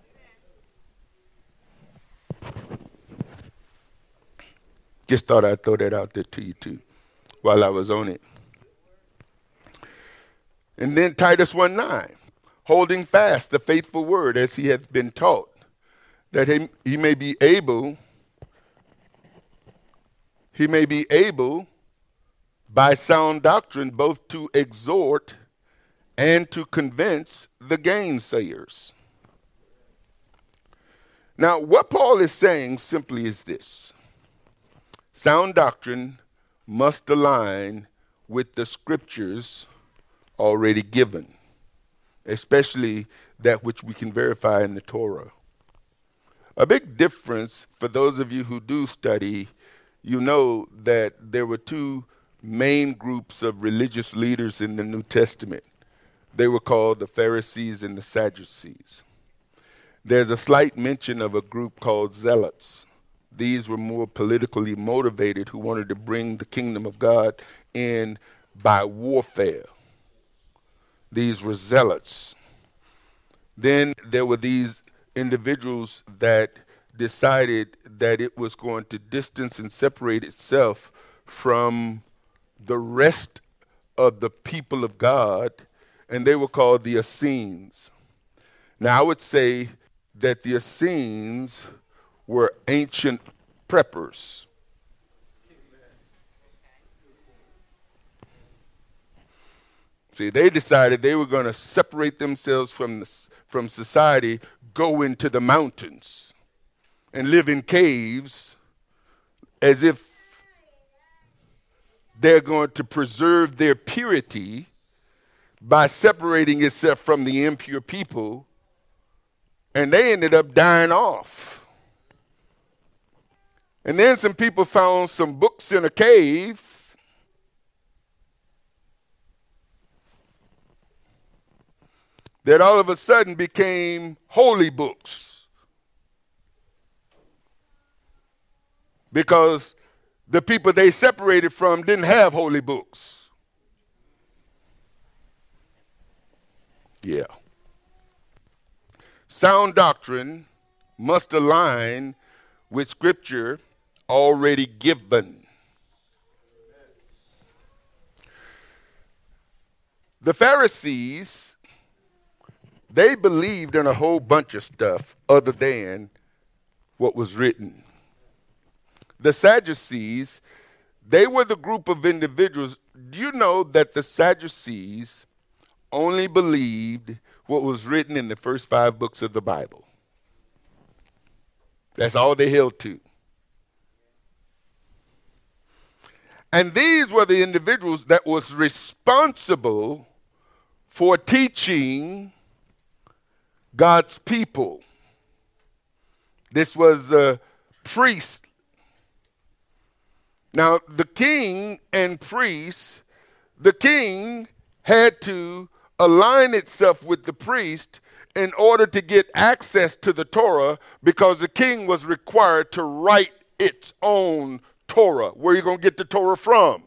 Speaker 1: Just thought I'd throw that out there to you too while I was on it. And then Titus one nine, holding fast the faithful word as he hath been taught, that he, he may be able, he may be able by sound doctrine both to exhort and to convince the gainsayers. Now, what Paul is saying simply is this. Sound doctrine must align with the scriptures already given, especially that which we can verify in the Torah. A big difference for those of you who do study, you know that there were two main groups of religious leaders in the New Testament. They were called the Pharisees and the Sadducees. there's a slight mention of a group called Zealots. These were more politically motivated who wanted to bring the kingdom of God in by warfare. These were zealots. Then there were these individuals that decided that it was going to distance and separate itself from the rest of the people of God, and they were called the Essenes. Now, I would say that the Essenes were ancient preppers. See, they decided they were going to separate themselves from, the, from society, go into the mountains, and live in caves as if they're going to preserve their purity by separating itself from the impure people, and they ended up dying off. And then some people found some books in a cave that all of a sudden became holy books, because the people they separated from didn't have holy books. Yeah. Sound doctrine must align with Scripture already given. The Pharisees, they believed in a whole bunch of stuff other than what was written. The Sadducees, they were the group of individuals. Do you know that the Sadducees only believed what was written in the first five books of the Bible? That's all they held to. And these were the individuals that was responsible for teaching God's people. This was a priest. Now, the king and priests, the king had to align itself with the priest in order to get access to the Torah, because the king was required to write its own Torah. Where are you going to get the Torah from?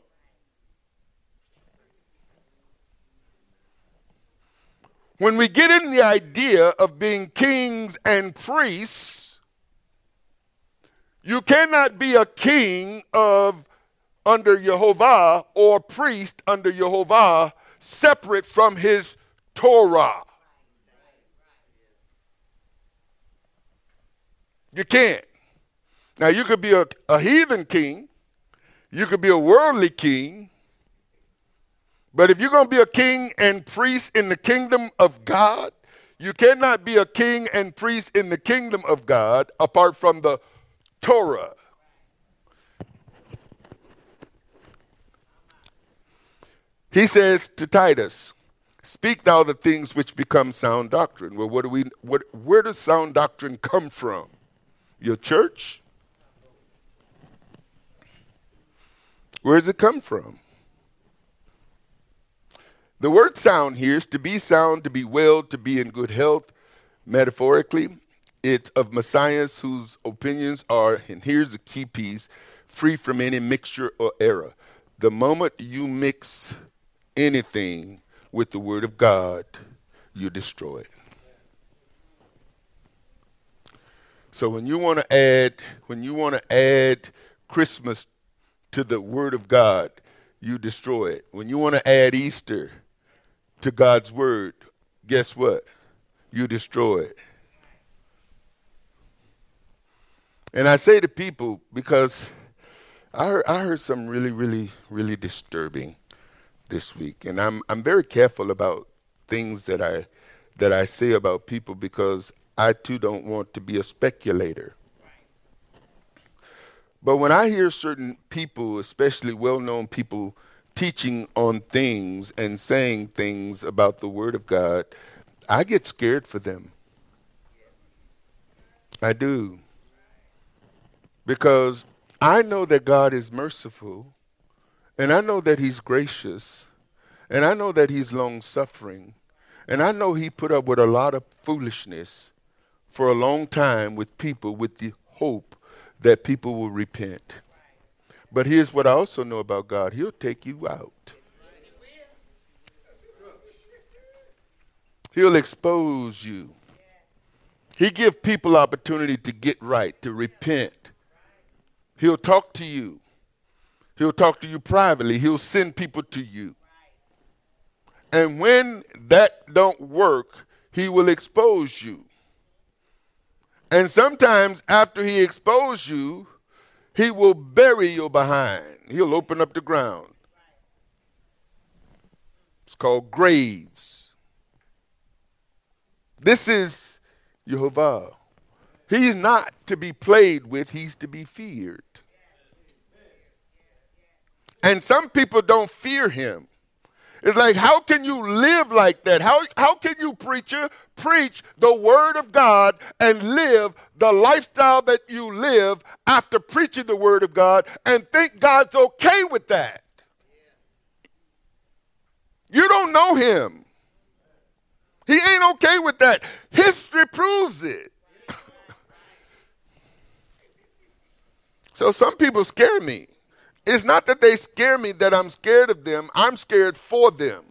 Speaker 1: When we get in the idea of being kings and priests, you cannot be a king of under Jehovah or priest under Jehovah separate from his Torah. You can't. Now, you could be a, a heathen king. You could be a worldly king. But if you're going to be a king and priest in the kingdom of God, you cannot be a king and priest in the kingdom of God apart from the Torah. He says to Titus, speak thou the things which become sound doctrine. Well, what do we, what, where does sound doctrine come from? Your church? Where does it come from? The word sound here is to be sound, to be well, to be in good health. Metaphorically, it's of messiahs whose opinions are, and here's the key piece, free from any mixture or error. The moment you mix anything with the word of God, you destroy it. So when you want to add, when you want to add Christmas to the word of God, you destroy it. When you want to add Easter to God's word, guess what? You destroy it. And I say to people, because I heard, I heard something really, really, really disturbing this week, and I'm I'm very careful about things that I that I say about people, because I too don't want to be a speculator. But when I hear certain people, especially well-known people, teaching on things and saying things about the Word of God, I get scared for them. I do. Because I know that God is merciful, and I know that He's gracious, and I know that He's long-suffering, and I know He put up with a lot of foolishness for a long time with people with the hope that people will repent. But here's what I also know about God. He'll take you out. He'll expose you. He gives people opportunity to get right, to repent. He'll talk to you. He'll talk to you privately. He'll send people to you. And when that don't work, he will expose you. And sometimes after he exposes you, he will bury you behind. He'll open up the ground. It's called graves. This is Jehovah. He's not to be played with. He's to be feared. And some people don't fear him. It's like, how can you live like that? How, how can you, preacher, preach the word of God and live the lifestyle that you live after preaching the word of God and think God's okay with that? You don't know him. He ain't okay with that. History proves it. So some people scare me. It's not that they scare me that I'm scared of them. I'm scared for them.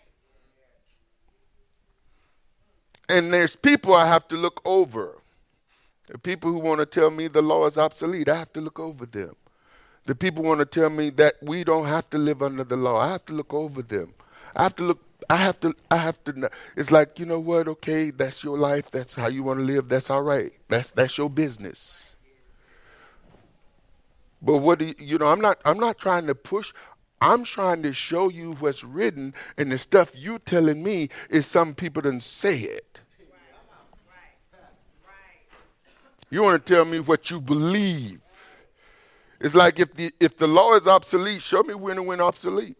Speaker 1: And there's people I have to look over. The people who want to tell me the law is obsolete, I have to look over them. The people want to tell me that we don't have to live under the law. I have to look over them. I have to look, I have to, I have to, it's like, you know what, okay, that's your life. That's how you want to live. That's all right. That's, that's your business. But what do you, you know, I'm not I'm not trying to push. I'm trying to show you what's written, and the stuff you telling me is some people didn't say it. You want to tell me what you believe. It's like if the if the law is obsolete, show me when it went obsolete.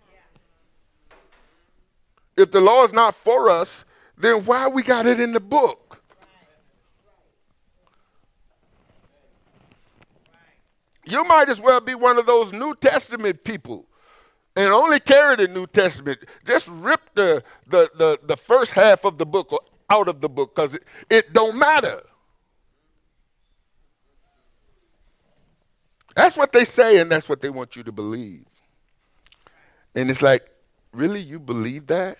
Speaker 1: If the law is not for us, then why we got it in the book? You might as well be one of those New Testament people and only carry the New Testament. Just rip the, the, the, the first half of the book out of the book because it, it don't matter. That's what they say, and that's what they want you to believe. And it's like, really, you believe that?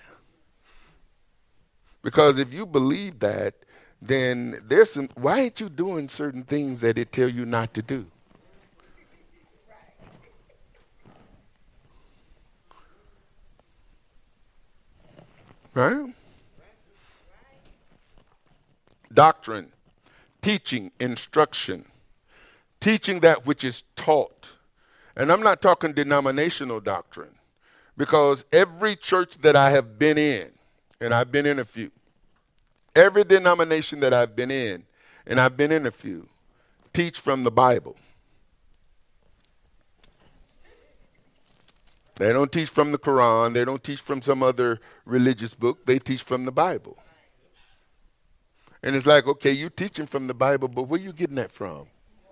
Speaker 1: Because if you believe that, then there's some, why ain't you doing certain things that it tell you not to do? Right? Doctrine, teaching, instruction, teaching that which is taught. And I'm not talking denominational doctrine, because every church that I have been in, and I've been in a few, every denomination that I've been in, and I've been in a few, teach from the Bible. They don't teach from the Quran. They don't teach from some other religious book. They teach from the Bible. And it's like, okay, you're teaching from the Bible, but where are you getting that from?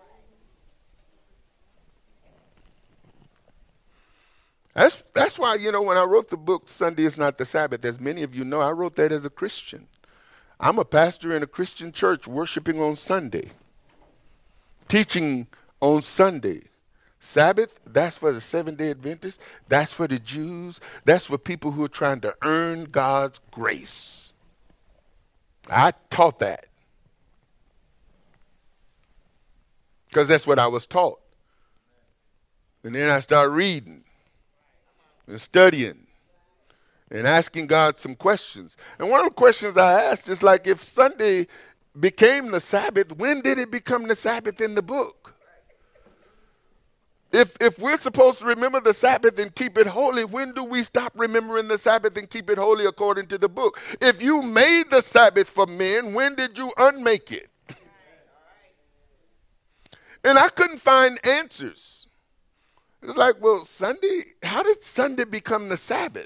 Speaker 1: That's, that's why, you know, when I wrote the book, Sunday is Not the Sabbath, as many of you know, I wrote that as a Christian. I'm a pastor in a Christian church worshiping on Sunday, teaching on Sunday. Sabbath, that's for the Seventh-day Adventists. That's for the Jews. That's for people who are trying to earn God's grace. I taught that because that's what I was taught. And then I started reading and studying and asking God some questions. And one of the questions I asked is like, if Sunday became the Sabbath, when did it become the Sabbath in the book? If if we're supposed to remember the Sabbath and keep it holy, when do we stop remembering the Sabbath and keep it holy according to the book? If you made the Sabbath for men, when did you unmake it? And I couldn't find answers. It's like, well, Sunday, how did Sunday become the Sabbath?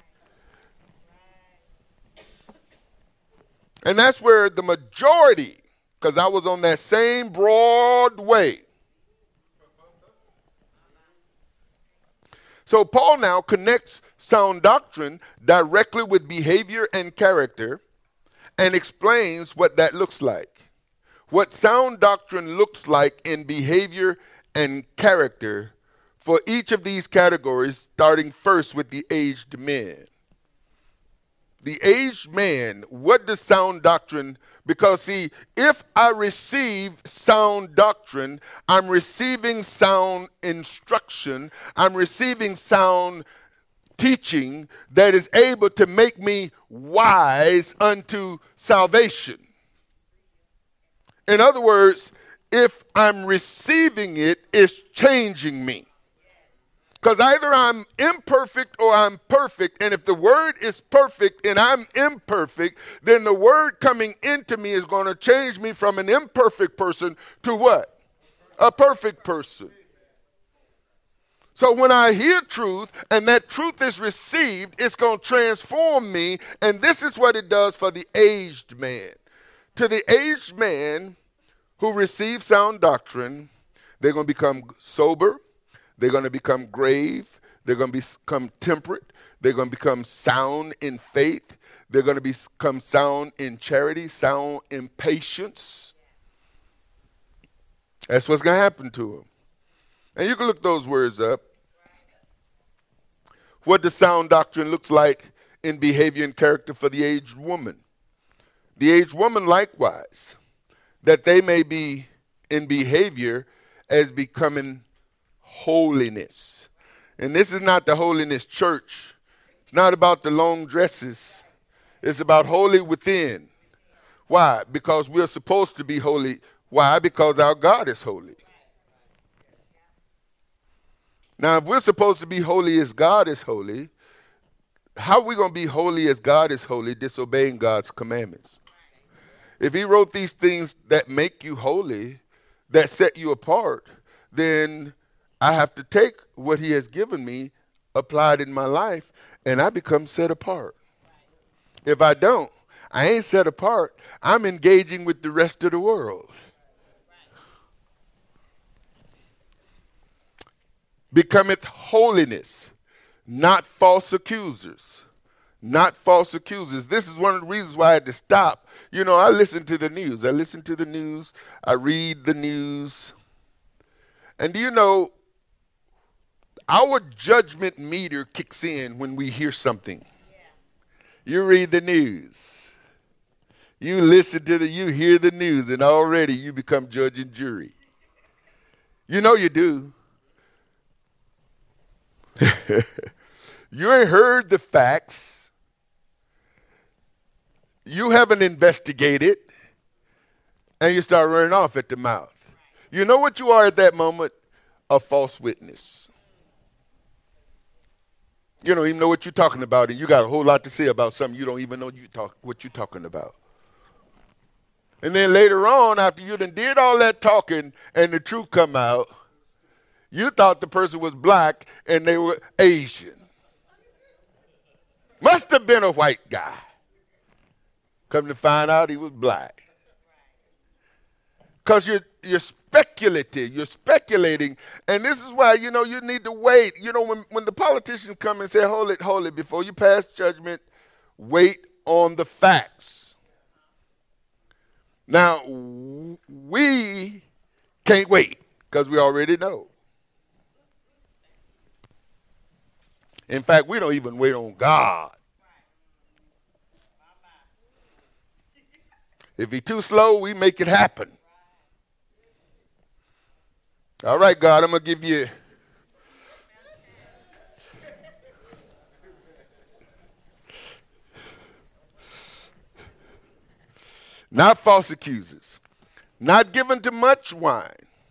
Speaker 1: And that's where the majority, because I was on that same broad way. So Paul now connects sound doctrine directly with behavior and character and explains what that looks like. what sound doctrine looks like in behavior and character for each of these categories, starting first with the aged men. The aged man, what does sound doctrine? Because see, if I receive sound doctrine, I'm receiving sound instruction, I'm receiving sound teaching that is able to make me wise unto salvation. In other words, if I'm receiving it, it's changing me. Because either I'm imperfect or I'm perfect. And if the word is perfect and I'm imperfect, then the word coming into me is going to change me from an imperfect person to what? A perfect person. So when I hear truth and that truth is received, it's going to transform me. And this is what it does for the aged man. To the aged man who receives sound doctrine, they're going to become sober. They're going to become grave. They're going to become temperate. They're going to become sound in faith. They're going to become sound in charity, sound in patience. That's what's going to happen to them. And you can look those words up. What the sound doctrine looks like in behavior and character for the aged woman. The aged woman likewise, that they may be in behavior as becoming holiness. And this is not the holiness church. It's not about the long dresses. It's about holy within. Why? Because we're supposed to be holy. Why? Because our God is holy. Now, if we're supposed to be holy as God is holy, how are we going to be holy as God is holy, disobeying God's commandments? If he wrote these things that make you holy, that set you apart, then I have to take what he has given me, applied in my life, and I become set apart. If I don't, I ain't set apart. I'm engaging with the rest of the world. Becometh holiness, not false accusers. Not false accusers. This is one of the reasons why I had to stop. You know, I listen to the news. I listen to the news. I read the news. And do you know, our judgment meter kicks in when we hear something. Yeah. You read the news. You listen to the, you hear the news, and already you become judge and jury. You know you do. You ain't heard the facts. You haven't investigated, and you start running off at the mouth. You know what you are at that moment? A false witness. You don't even know what you're talking about, and you got a whole lot to say about something you don't even know you talk, what you're talking about. And then later on, after you done did all that talking and the truth come out, you thought the person was black and they were Asian. Must have been a white guy. Come to find out he was black. Because you're, you're speculative. You're speculating. And this is why, you know, you need to wait. You know, when, when the politicians come and say, hold it, hold it, before you pass judgment, wait on the facts. Now, we can't wait because we already know. In fact, we don't even wait on God. If he's too slow, we make it happen. All right, God, I'm going to give you. Not false accusers. Not given to much wine.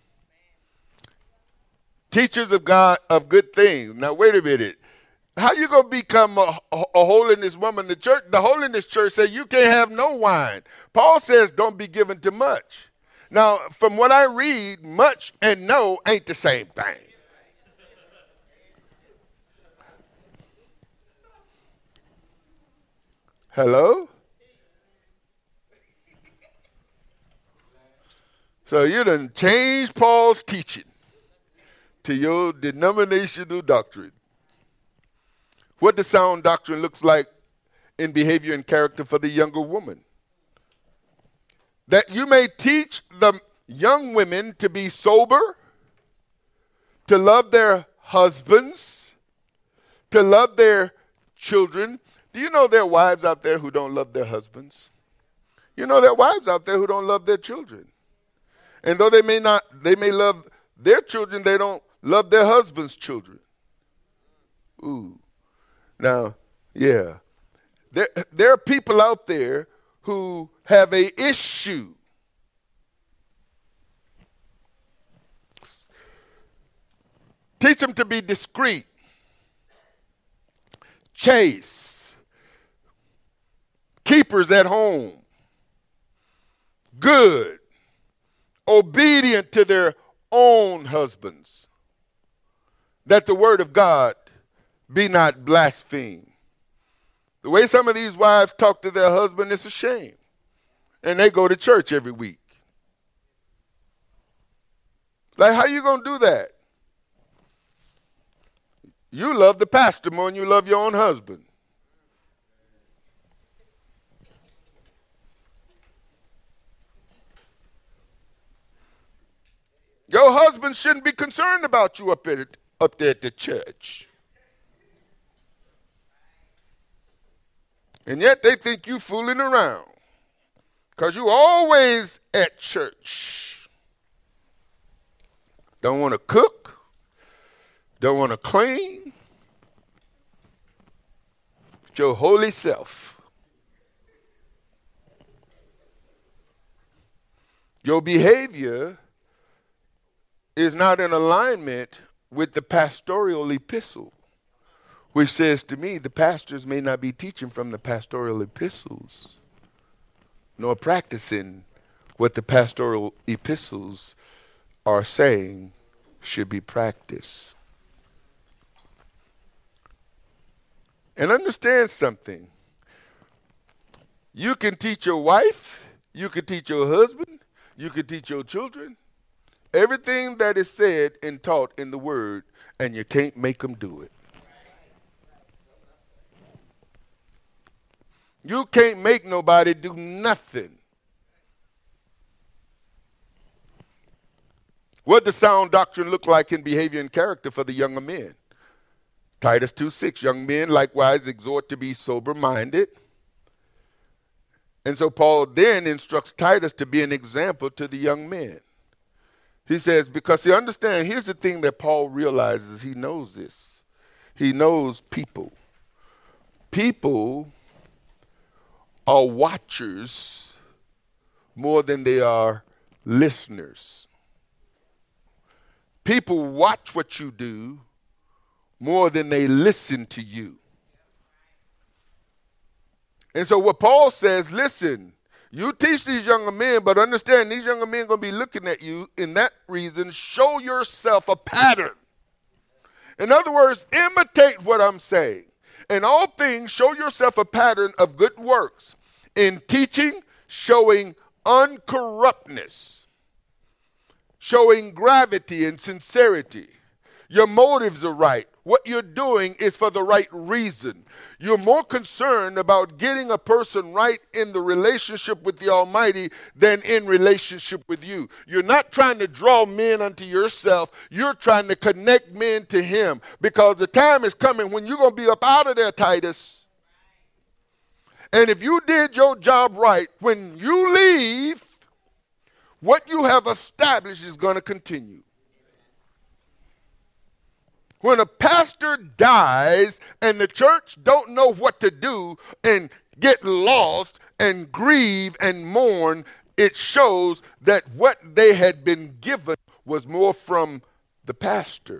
Speaker 1: Teachers of God of good things. Now, wait a minute. How you going to become a, a, a holiness woman? The church, the holiness church says you can't have no wine. Paul says don't be given to much. Now, from what I read, much and no ain't the same thing. Hello? So you done changed Paul's teaching to your denominational doctrine. What the sound doctrine looks like in behavior and character for the younger woman. that you may teach the young women to be sober, to love their husbands, to love their children. Do you know there are wives out there who don't love their husbands? You know there are wives out there who don't love their children. And though they may not, they may love their children, they don't love their husband's children. Ooh. Now, yeah. There, there are people out there who have a issue teach them to be discreet, chaste, keepers at home, good, obedient to their own husbands, that the word of God be not blasphemed. The way some of these wives talk to their husband, it's a shame. And they go to church every week. Like, how you going to do that? You love the pastor more than you love your own husband. Your husband shouldn't be concerned about you up, at, up there at the church. And yet they think you fooling around because you always at church. Don't want to cook. Don't want to clean. It's your holy self. Your behavior is not in alignment with the pastoral epistle, which says to me, the pastors may not be teaching from the pastoral epistles, nor practicing what the pastoral epistles are saying should be practiced. And understand something. You can teach your wife, you can teach your husband, you can teach your children, everything that is said and taught in the word, and you can't make them do it. You can't make nobody do nothing. What does sound doctrine look like in behavior and character for the younger men? Titus two six, young men likewise exhort to be sober-minded. And so Paul then instructs Titus to be an example to the young men. He says, because he understands, here's the thing that Paul realizes, he knows this. He knows people. People are watchers more than they are listeners. People watch what you do more than they listen to you. And so what Paul says, listen, you teach these younger men, but understand these younger men are going to be looking at you. In that reason, show yourself a pattern. In other words, imitate what I'm saying. In all things, show yourself a pattern of good works. In teaching, showing uncorruptness, showing gravity and sincerity. Your motives are right. What you're doing is for the right reason. You're more concerned about getting a person right in the relationship with the Almighty than in relationship with you. You're not trying to draw men unto yourself. You're trying to connect men to Him, because the time is coming when you're going to be up out of there, Titus. And if you did your job right, when you leave, what you have established is going to continue. When a pastor dies and the church don't know what to do and get lost and grieve and mourn, it shows that what they had been given was more from the pastor.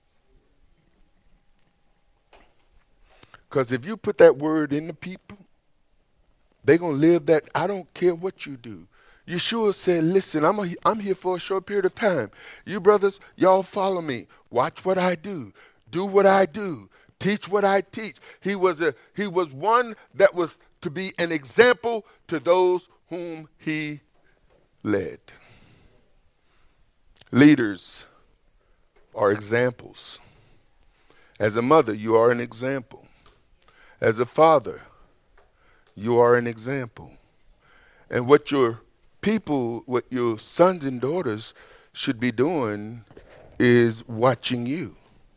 Speaker 1: Because if you put that word in the people, they're going to live that. I don't care what you do. Yeshua said, listen, I'm, a, I'm here for a short period of time. You brothers, y'all follow me. Watch what I do. Do what I do. Teach what I teach. He was, a, he was one that was to be an example to those whom he led. Leaders are examples. As a mother, you are an example. As a father, you are an example. And what you're people, what your sons and daughters should be doing is watching you.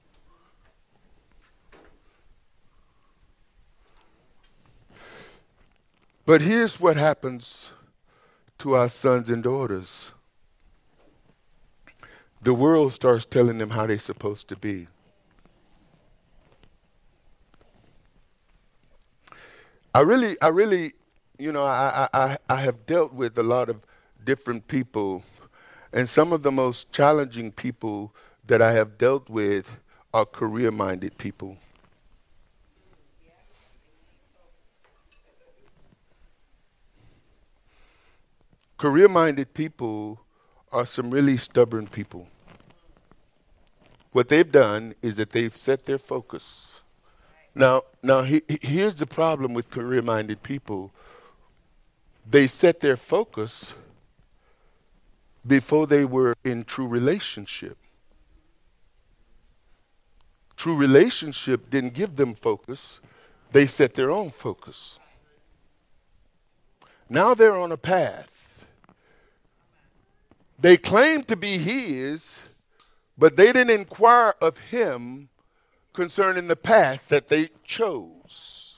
Speaker 1: But here's what happens to our sons and daughters. The world starts telling them how they're supposed to be. I really, I really, you know, I, I, I have dealt with a lot of different people, and some of the most challenging people that I have dealt with are career-minded people. Career-minded people are some really stubborn people. What they've done is that they've set their focus. Now, now he, here's the problem with career-minded people. They set their focus before they were in true relationship. True relationship didn't give them focus. They set their own focus. Now they're on a path. They claim to be his, but they didn't inquire of him concerning the path that they chose.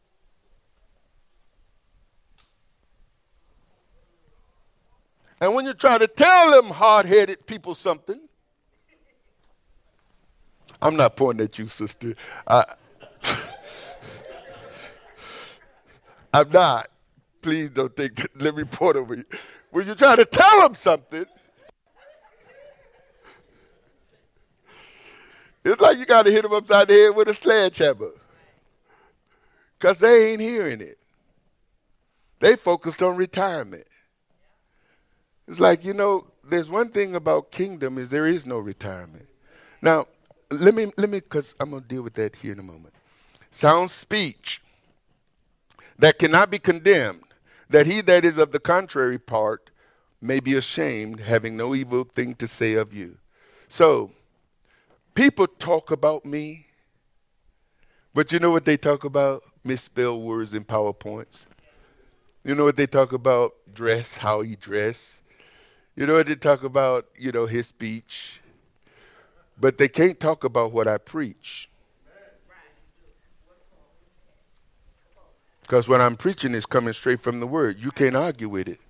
Speaker 1: And when you try to tell them hard-headed people something, I'm not pointing at you, sister. I, I'm not. Please don't take that. Let me point over you. When you try to tell them something, it's like you got to hit them upside the head with a sledgehammer. Because they ain't hearing it. They focused on retirement. It's like, you know, there's one thing about kingdom is there is no retirement. Now, let me, let me, because I'm going to deal with that here in a moment. Sound speech that cannot be condemned, that he that is of the contrary part may be ashamed, having no evil thing to say of you. So, people talk about me, but you know what they talk about? Misspelled words in PowerPoints. You know what they talk about? Dress, how he dress. You know what they talk about? You know, his speech. But they can't talk about what I preach. Because what I'm preaching is coming straight from the word. You can't argue with it.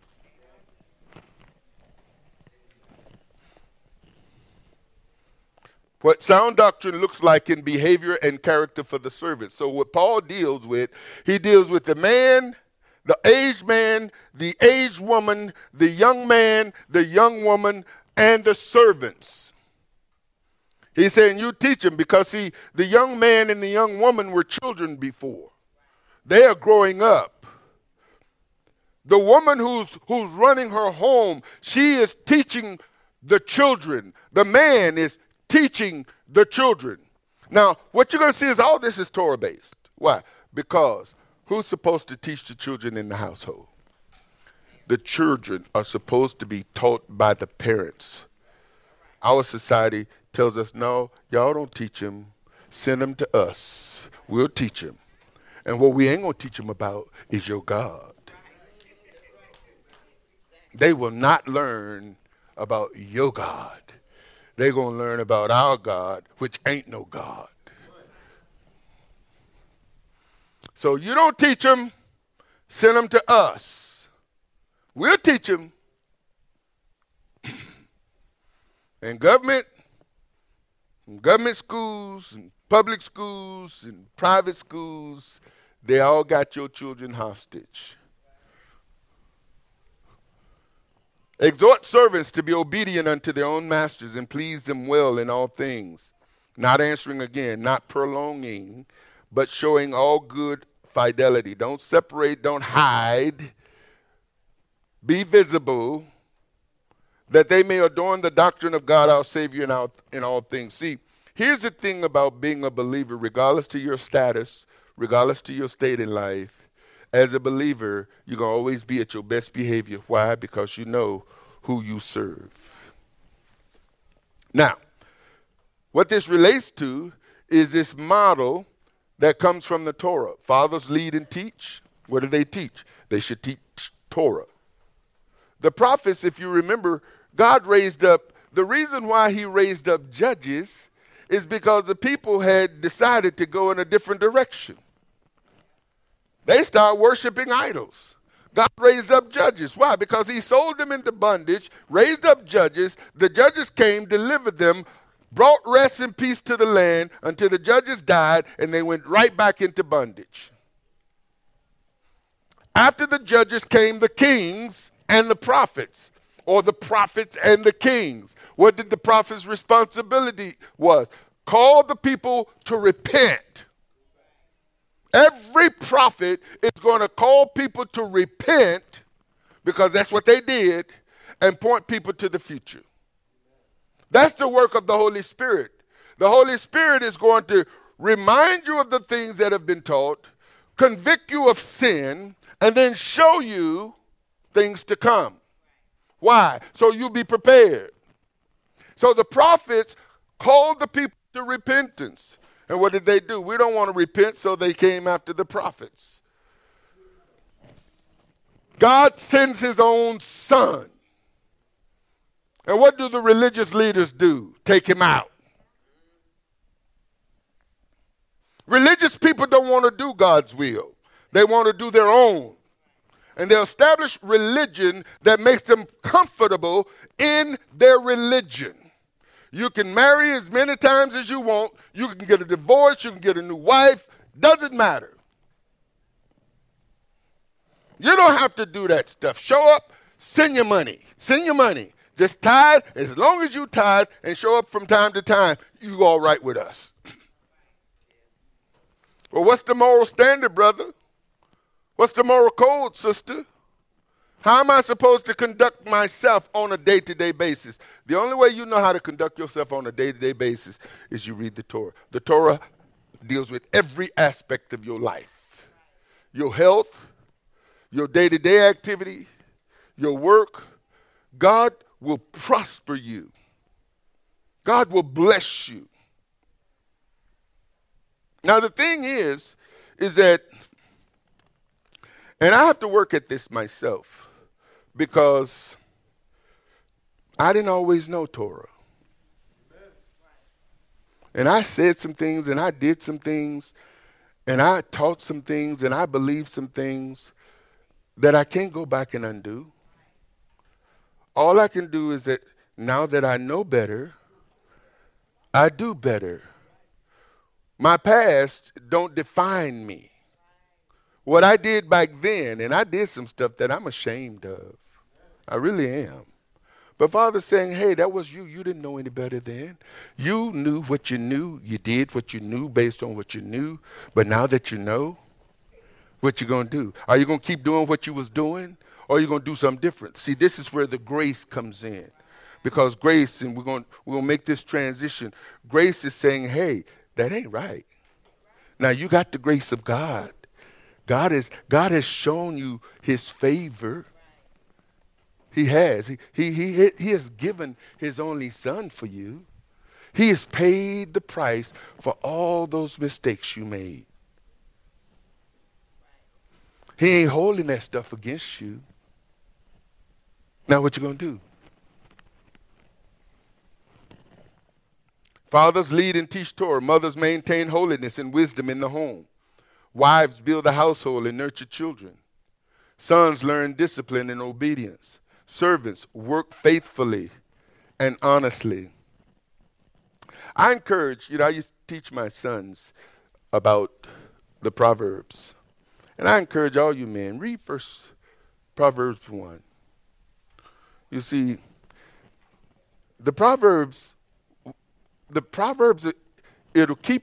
Speaker 1: What sound doctrine looks like in behavior and character for the servant. So what Paul deals with, he deals with the man, the aged man, the aged woman, the young man, the young woman, and the servants. He's saying you teach them because, see, the young man and the young woman were children before. They are growing up. The woman who's, who's running her home, she is teaching the children. The man is teaching the children. Now, what you're going to see is all this is Torah-based. Why? Because who's supposed to teach the children in the household? The children are supposed to be taught by the parents. Our society tells us, no, y'all don't teach them. Send them to us. We'll teach them. And what we ain't going to teach them about is your God. They will not learn about your God. They're going to learn about our God, which ain't no God. So you don't teach them, send them to us. We'll teach them. And government, and government schools, and public schools, and private schools, they all got your children hostage. Exhort servants to be obedient unto their own masters and please them well in all things, not answering again, not prolonging, but showing all good fidelity. Don't separate, don't hide. Be visible, that they may adorn the doctrine of God our Savior in, our, in all things. See, here's the thing about being a believer, regardless to your status, regardless to your state in life. As a believer, you're going to always be at your best behavior. Why? Because you know who you serve. Now, what this relates to is this model that comes from the Torah. Fathers lead and teach. What do they teach? They should teach Torah. The prophets, if you remember, God raised up, the reason why he raised up judges is because the people had decided to go in a different direction. They started worshiping idols. God raised up judges. Why? Because he sold them into bondage, raised up judges. The judges came, delivered them, brought rest and peace to the land until the judges died, and they went right back into bondage. After the judges came the kings and the prophets, or the prophets and the kings. What did the prophets' responsibility was? Call the people to repent. Every prophet is going to call people to repent, because that's what they did, and point people to the future. That's the work of the Holy Spirit. The Holy Spirit is going to remind you of the things that have been taught, convict you of sin, and then show you things to come. Why? So you'll be prepared. So the prophets called the people to repentance. And what did they do? We don't want to repent, so they came after the prophets. God sends his own son. And what do the religious leaders do? Take him out. Religious people don't want to do God's will. They want to do their own. And they establish religion that makes them comfortable in their religion. You can marry as many times as you want. You can get a divorce. You can get a new wife. Doesn't matter. You don't have to do that stuff. Show up, send your money. Send your money. Just tithe. As long as you tithe and show up from time to time, you all right with us. Well, what's the moral standard, brother? What's the moral code, sister? How am I supposed to conduct myself on a day-to-day basis? The only way you know how to conduct yourself on a day-to-day basis is you read the Torah. The Torah deals with every aspect of your life. Your health, your day-to-day activity, your work. God will prosper you. God will bless you. Now the thing is, is that, and I have to work at this myself, because I didn't always know Torah. And I said some things, and I did some things, and I taught some things, and I believed some things that I can't go back and undo. All I can do is that now that I know better, I do better. My past don't define me. What I did back then, and I did some stuff that I'm ashamed of. I really am. But Father's saying, hey, that was you. You didn't know any better then. You knew what you knew. You did what you knew based on what you knew. But now that you know, what you going to do? Are you going to keep doing what you was doing? Or are you going to do something different? See, this is where the grace comes in. Because grace, and we're going we're going to make this transition. Grace is saying, hey, that ain't right. Now, you got the grace of God. God is God has shown you his favor. He has. He, he, he, he has given his only son for you. He has paid the price for all those mistakes you made. He ain't holding that stuff against you. Now what you going to do? Fathers lead and teach Torah. Mothers maintain holiness and wisdom in the home. Wives build a household and nurture children. Sons learn discipline and obedience. Servants work faithfully and honestly. I encourage, you know, I used to teach my sons about the Proverbs. And I encourage all you men, read first Proverbs one. You see, the Proverbs, the Proverbs, it'll keep